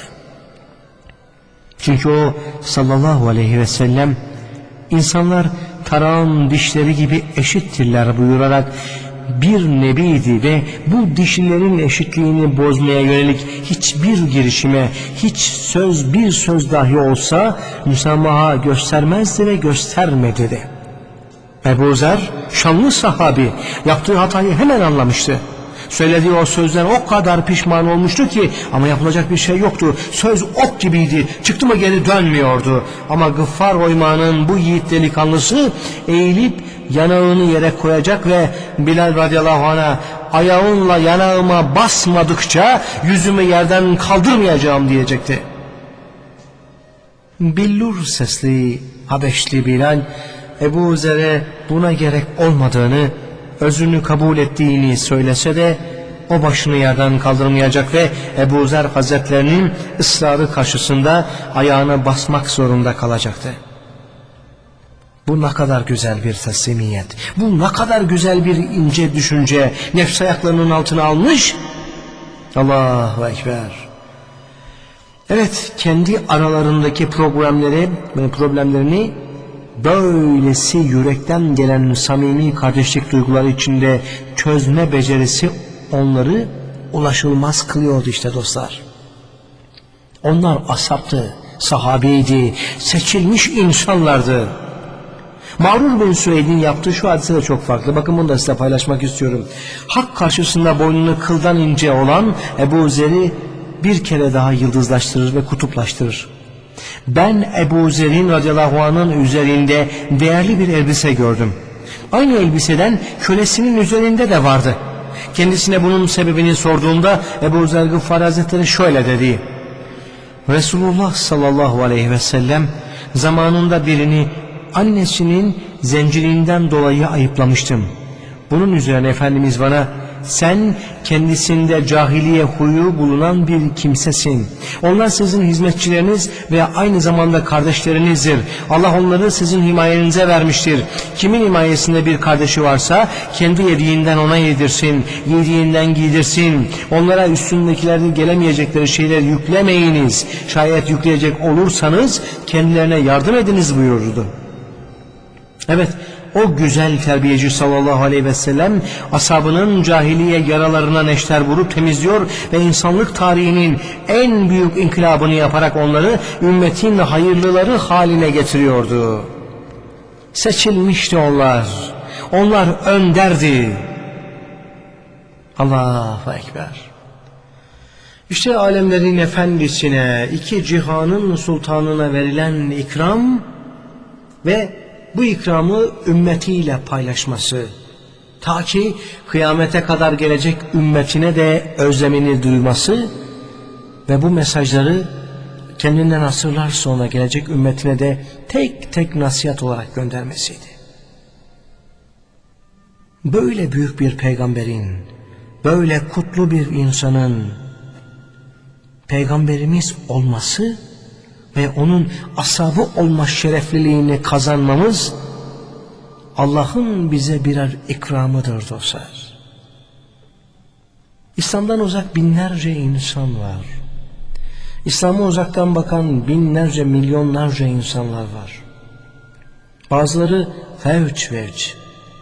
Çünkü o sallallahu aleyhi ve sellem insanlar tarağın dişleri gibi eşittirler buyurarak bir nebiydi ve bu dişilerin eşitliğini bozmaya yönelik hiçbir girişime, hiç söz bir söz dahi olsa müsamaha göstermezdi ve göstermedi de. Ebu Zer şanlı sahabi yaptığı hatayı hemen anlamıştı. Söylediği o sözden o kadar pişman olmuştu ki ama yapılacak bir şey yoktu. Söz ok gibiydi, çıktı mı geri dönmüyordu. Ama Gıffar Oymağı'nın bu yiğit delikanlısı eğilip yanağını yere koyacak ve Bilal radıyallahu anh'a ayağınla yanağıma basmadıkça yüzümü yerden kaldırmayacağım diyecekti. billur sesli Habeşli Bilal, Ebu Zer'e buna gerek olmadığını, özünü kabul ettiğini söylese de o başını yerden kaldırmayacak ve Ebu Zer Hazretlerinin ısrarı karşısında ayağına basmak zorunda kalacaktı. Bu ne kadar güzel bir teslimiyet, bu ne kadar güzel bir ince düşünce, nefs ayaklarının altına almış. Allahu Ekber. Evet, kendi aralarındaki problemleri, problemlerini böylesi yürekten gelen samimi kardeşlik duyguları içinde çözme becerisi onları ulaşılmaz kılıyordu işte dostlar. Onlar ashaptı, sahabeydi, seçilmiş insanlardı. Mağrur bin Süveyd'in yaptığı şu hadise de çok farklı. Bakın bunu da size paylaşmak istiyorum. Hak karşısında boynunu kıldan ince olan Ebu Zer'i bir kere daha yıldızlaştırır ve kutuplaştırır. Ben Ebu Zer'in radıyallahu anh'ın üzerinde değerli bir elbise gördüm. Aynı elbiseden kölesinin üzerinde de vardı. Kendisine bunun sebebini sorduğumda Ebu Zer Gıffari Hazretleri şöyle dedi: Resulullah sallallahu aleyhi ve sellem zamanında birini annesinin zenciliğinden dolayı ayıplamıştım. Bunun üzerine Efendimiz bana, sen kendisinde cahiliye huyu bulunan bir kimsesin. Onlar sizin hizmetçileriniz ve aynı zamanda kardeşlerinizdir. Allah onları sizin himayenize vermiştir. Kimin himayesinde bir kardeşi varsa kendi yediğinden ona yedirsin, yediğinden giydirsin. Onlara üstündekilerde gelemeyecekleri şeyler yüklemeyiniz. Şayet yükleyecek olursanız kendilerine yardım ediniz buyurdu. Evet, o güzel terbiyeci sallallahu aleyhi ve sellem ashabının cahiliye yaralarına neşter vurup temizliyor ve insanlık tarihinin en büyük inkılabını yaparak onları ümmetin hayırlıları haline getiriyordu. Seçilmişti onlar. Onlar önderdi. Allahu Ekber. İşte alemlerin efendisine, iki cihanın sultanına verilen ikram ve bu ikramı ümmetiyle paylaşması, ta ki kıyamete kadar gelecek ümmetine de özlemini duyması ve bu mesajları kendinden asırlar sonra gelecek ümmetine de tek tek nasihat olarak göndermesiydi. Böyle büyük bir peygamberin, böyle kutlu bir insanın peygamberimiz olması ve onun ashabı olma şerefliliğini kazanmamız Allah'ın bize birer ikramıdır dostlar. İslam'dan uzak binlerce insan var. İslam'a uzaktan bakan binlerce, milyonlarca insanlar var. Bazıları fevç fevç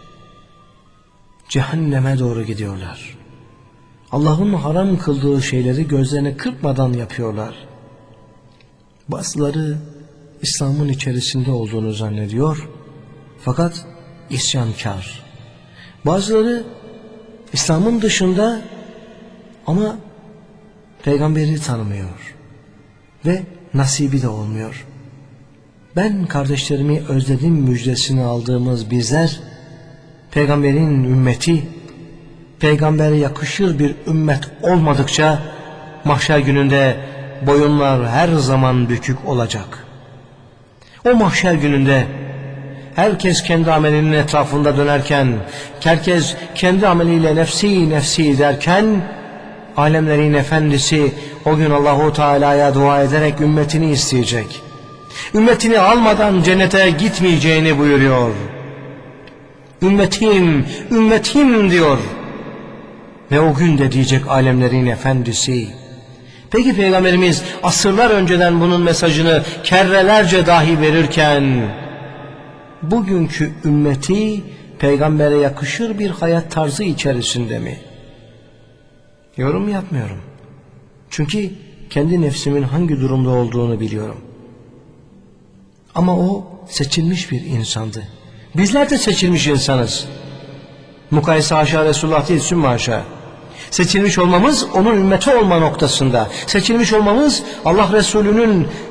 cehenneme doğru gidiyorlar. Allah'ın haram kıldığı şeyleri gözlerini kırpmadan yapıyorlar. Bazıları İslam'ın içerisinde olduğunu zannediyor fakat isyankar. Bazıları İslam'ın dışında ama peygamberi tanımıyor ve nasibi de olmuyor. Ben kardeşlerimi özledim müjdesini aldığımız bizler, peygamberin ümmeti, peygambere yakışır bir ümmet olmadıkça mahşer gününde boyunlar her zaman bükük olacak. O mahşer gününde herkes kendi amelinin etrafında dönerken, herkes kendi ameliyle nefsi nefsi derken, alemlerin efendisi o gün Allahu Teala'ya dua ederek ümmetini isteyecek. Ümmetini almadan cennete gitmeyeceğini buyuruyor. Ümmetim, ümmetim diyor. Ve o gün de diyecek alemlerin efendisi. Peki Peygamberimiz asırlar önceden bunun mesajını kerrelerce dahi verirken, bugünkü ümmeti peygambere yakışır bir hayat tarzı içerisinde mi? Yorum yapmıyorum. Çünkü kendi nefsimin hangi durumda olduğunu biliyorum. Ama o seçilmiş bir insandı. Bizler de seçilmiş insanız. Mukayese haşa Resulullah değil, sümme haşa. Seçilmiş olmamız onun ümmeti olma noktasında. Seçilmiş olmamız Allah Resulü'nün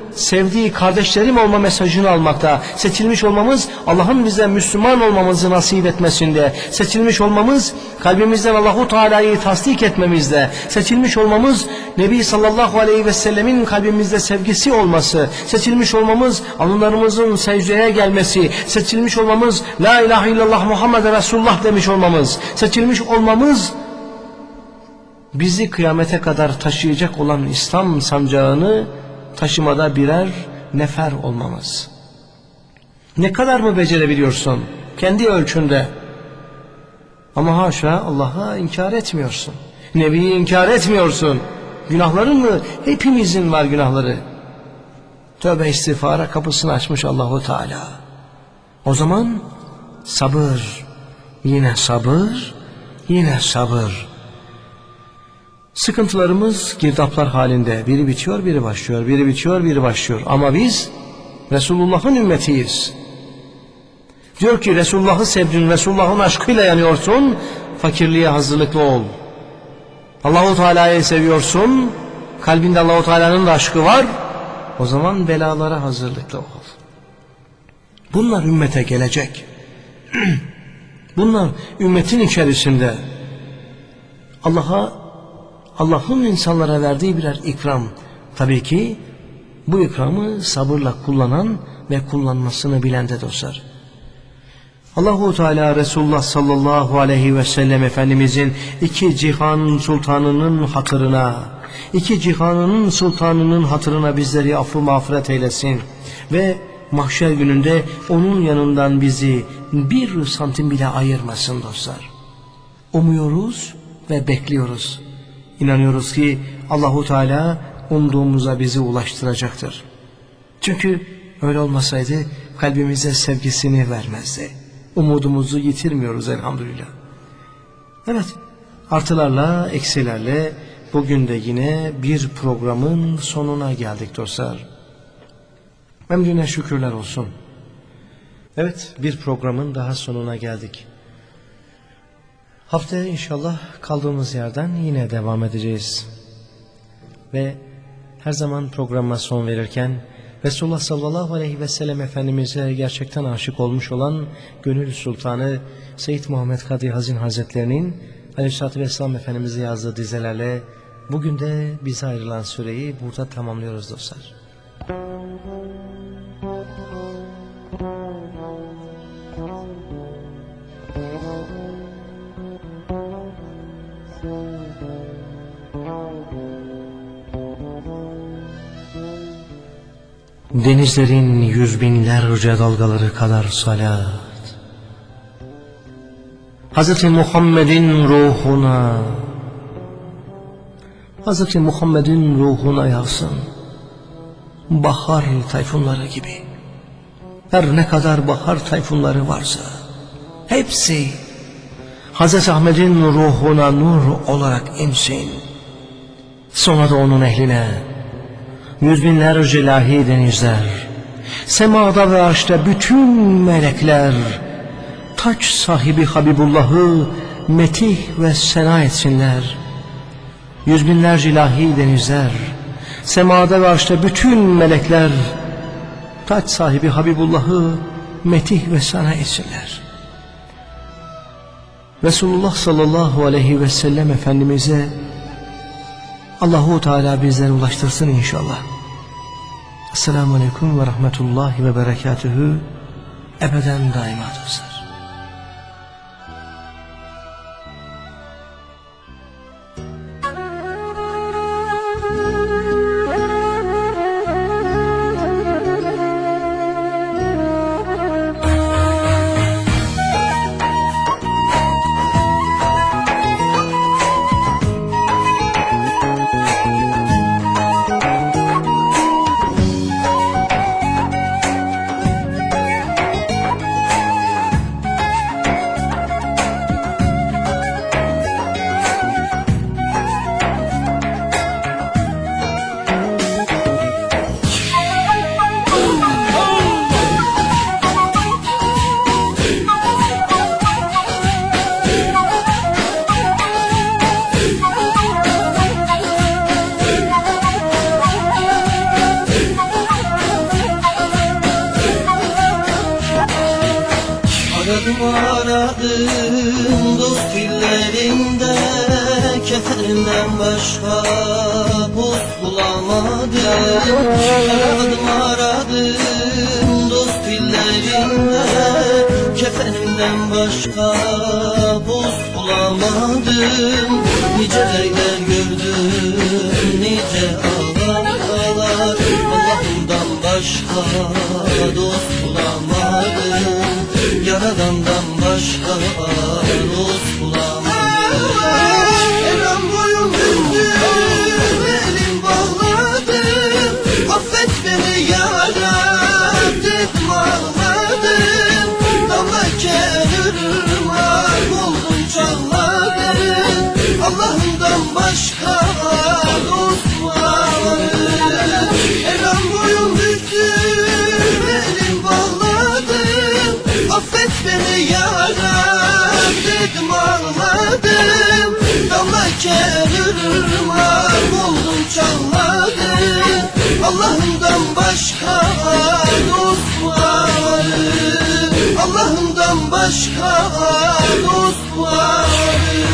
sevdiği kardeşlerim olma mesajını almakta. Seçilmiş olmamız Allah'ın bize Müslüman olmamızı nasip etmesinde. Seçilmiş olmamız kalbimizden Allahu Teala'yı tasdik etmemizde. Seçilmiş olmamız Nebi sallallahu aleyhi ve sellemin kalbimizde sevgisi olması. Seçilmiş olmamız alınlarımızın secdeye gelmesi. Seçilmiş olmamız La ilahe illallah Muhammed Resulullah demiş olmamız. Seçilmiş olmamız bizi kıyamete kadar taşıyacak olan İslam sancağını taşımada birer nefer olmamız. Ne kadar mı becerebiliyorsun? Kendi ölçünde. Ama haşa Allah'a inkar etmiyorsun. Nebiyi inkar etmiyorsun. Günahların mı? Hepimizin var günahları. Tövbe istiğfara kapısını açmış Allahu Teala. O zaman sabır, yine sabır, yine sabır. Sıkıntılarımız girdaplar halinde. Biri bitiyor, biri başlıyor. Biri bitiyor, biri başlıyor. Ama biz Resulullah'ın ümmetiyiz. Diyor ki Resulullah'ı sevdin, Resulullah'ın aşkıyla yanıyorsun. Fakirliğe hazırlıklı ol. Allahu Teala'yı seviyorsun. Kalbinde Allahu Teala'nın da aşkı var. O zaman belalara hazırlıklı ol. Bunlar ümmete gelecek. Bunlar ümmetin içerisinde. Allah'a Allah'ın insanlara verdiği birer ikram. Tabii ki bu ikramı sabırla kullanan ve kullanmasını bilen de dostlar. Allahu Teala Resulullah sallallahu aleyhi ve sellem Efendimizin iki cihan sultanının hatırına, iki cihanının sultanının hatırına bizleri affı mağfiret eylesin ve mahşer gününde onun yanından bizi bir santim bile ayırmasın dostlar. Umuyoruz ve bekliyoruz. İnanıyoruz ki Allahu Teala umduğumuza bizi ulaştıracaktır. Çünkü öyle olmasaydı kalbimize sevgisini vermezdi. Umudumuzu yitirmiyoruz elhamdülillah. Evet, artılarla eksilerle bugün de yine bir programın sonuna geldik dostlar. Emrine şükürler olsun. Evet, bir programın daha sonuna geldik. Haftaya inşallah kaldığımız yerden yine devam edeceğiz. Ve her zaman programa son verirken Resulullah sallallahu aleyhi ve sellem Efendimiz'e gerçekten aşık olmuş olan Gönül Sultanı Seyyid Muhammed Kadri Hazin Hazretlerinin Aleyhisselatü Vesselam Efendimiz'e yazdığı dizelerle bugün de bize ayrılan süreyi burada tamamlıyoruz dostlar. Denizlerin yüz binlerce dalgaları kadar salat, Hazreti Muhammed'in ruhuna, Hazreti Muhammed'in ruhuna yağsın. Bahar tayfunları gibi. Her ne kadar bahar tayfunları varsa hepsi Hazreti Ahmet'in ruhuna nur olarak insin. Sonra da onun ehline yüz binlerce ilahi denizler, semada ve arşta bütün melekler, taç sahibi Habibullah'ı metih ve sena etsinler. Yüz binlerce ilahi denizler, semada ve arşta bütün melekler, taç sahibi Habibullah'ı metih ve sena etsinler. Resulullah sallallahu aleyhi ve sellem Efendimiz'e Allahu Teala bizleri ulaştırsın inşallah. Esselamu Aleyküm ve Rahmetullahi ve Berekatühü. Ebeden daima dostlar. Aradım aradım dost fillerinde, kefenimden başka post bulamadım. Aradım aradım dost fillerinde, kefenimden başka post bulamadım. Nice leyler gördüm, nice ağlar ağlar, Allah'ımdan başka dost bulamadım. Yaradandan başka dost bulamadım. Elem boyum büktüm, elim bağladım, affet beni yarab dedim ağladım. Damla kenürüm ağ oldum çağladım, Allah'ımdan başka dost bulamadım. Elem boyum büktüm, elim bağladım, affet beni yarab dedim ağladım. Damla kenürüm ağ oldum çağladım, Allah'ımdan başka dost bulamadım. Allah'ımdan başka dost bulamadım.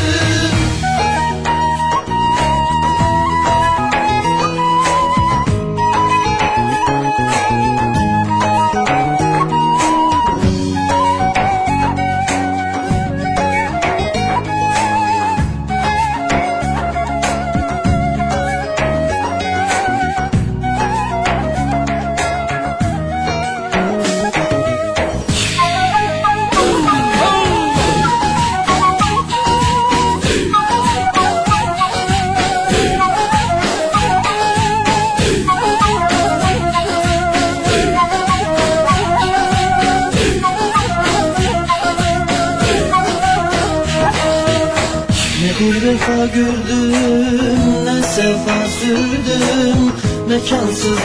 Bir vefa gördüm, ne sefa sürdüm, mekansız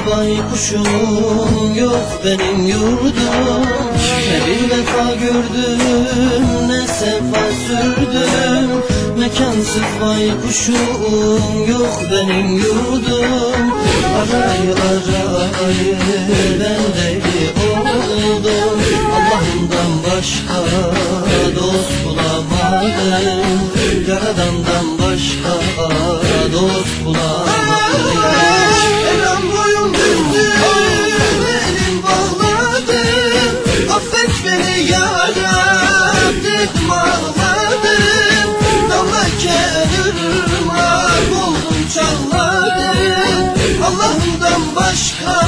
baykuşum yok benim yurdum. Ne bir vefa gördüm, ne sefa sürdüm, mekansız baykuşum yok benim yurdum. Arayı arayı ben deli oldum, Allah'ımdan başka dost bulamadım. Yaradandan başka dost bulamadım. Elem boyum büktüm, elim bağladım, affet beni yarab dedim ağladım. Damla kenürüm ağ oldum çağladım, Allah'ımdan başka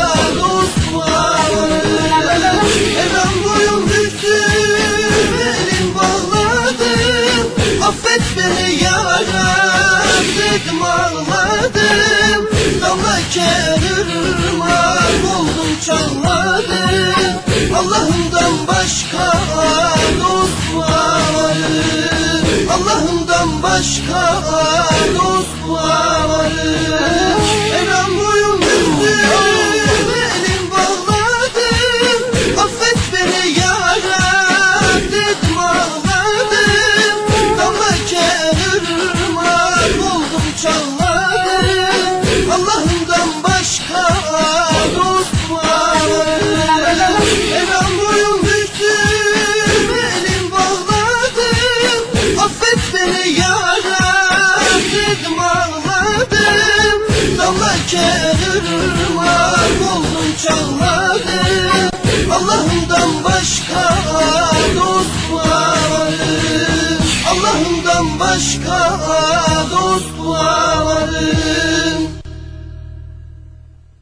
dost bulamadım. Elem boyum büktüm, elim bağladım, affet beni yarab dedim ağladım. Damla kenürüm ağ oldum çağladım, Allah'ımdan başka dost bulamadım. Allah'ımdan başka dost bulamadım. Elem boyum büktüm, elim bağladım, affet beni yarab dedim ağladım. Damla kenürüm ağ oldum çağladım, Allah'ımdan başka dost bulamadım. Elem boyum büktüm, elim bağladım, affet beni yarab dedim ağladım. Damla kenürüm ağ oldum çağladım, Allah'ımdan başka dost bulamadım. Allah'ımdan başka dost bulamadım.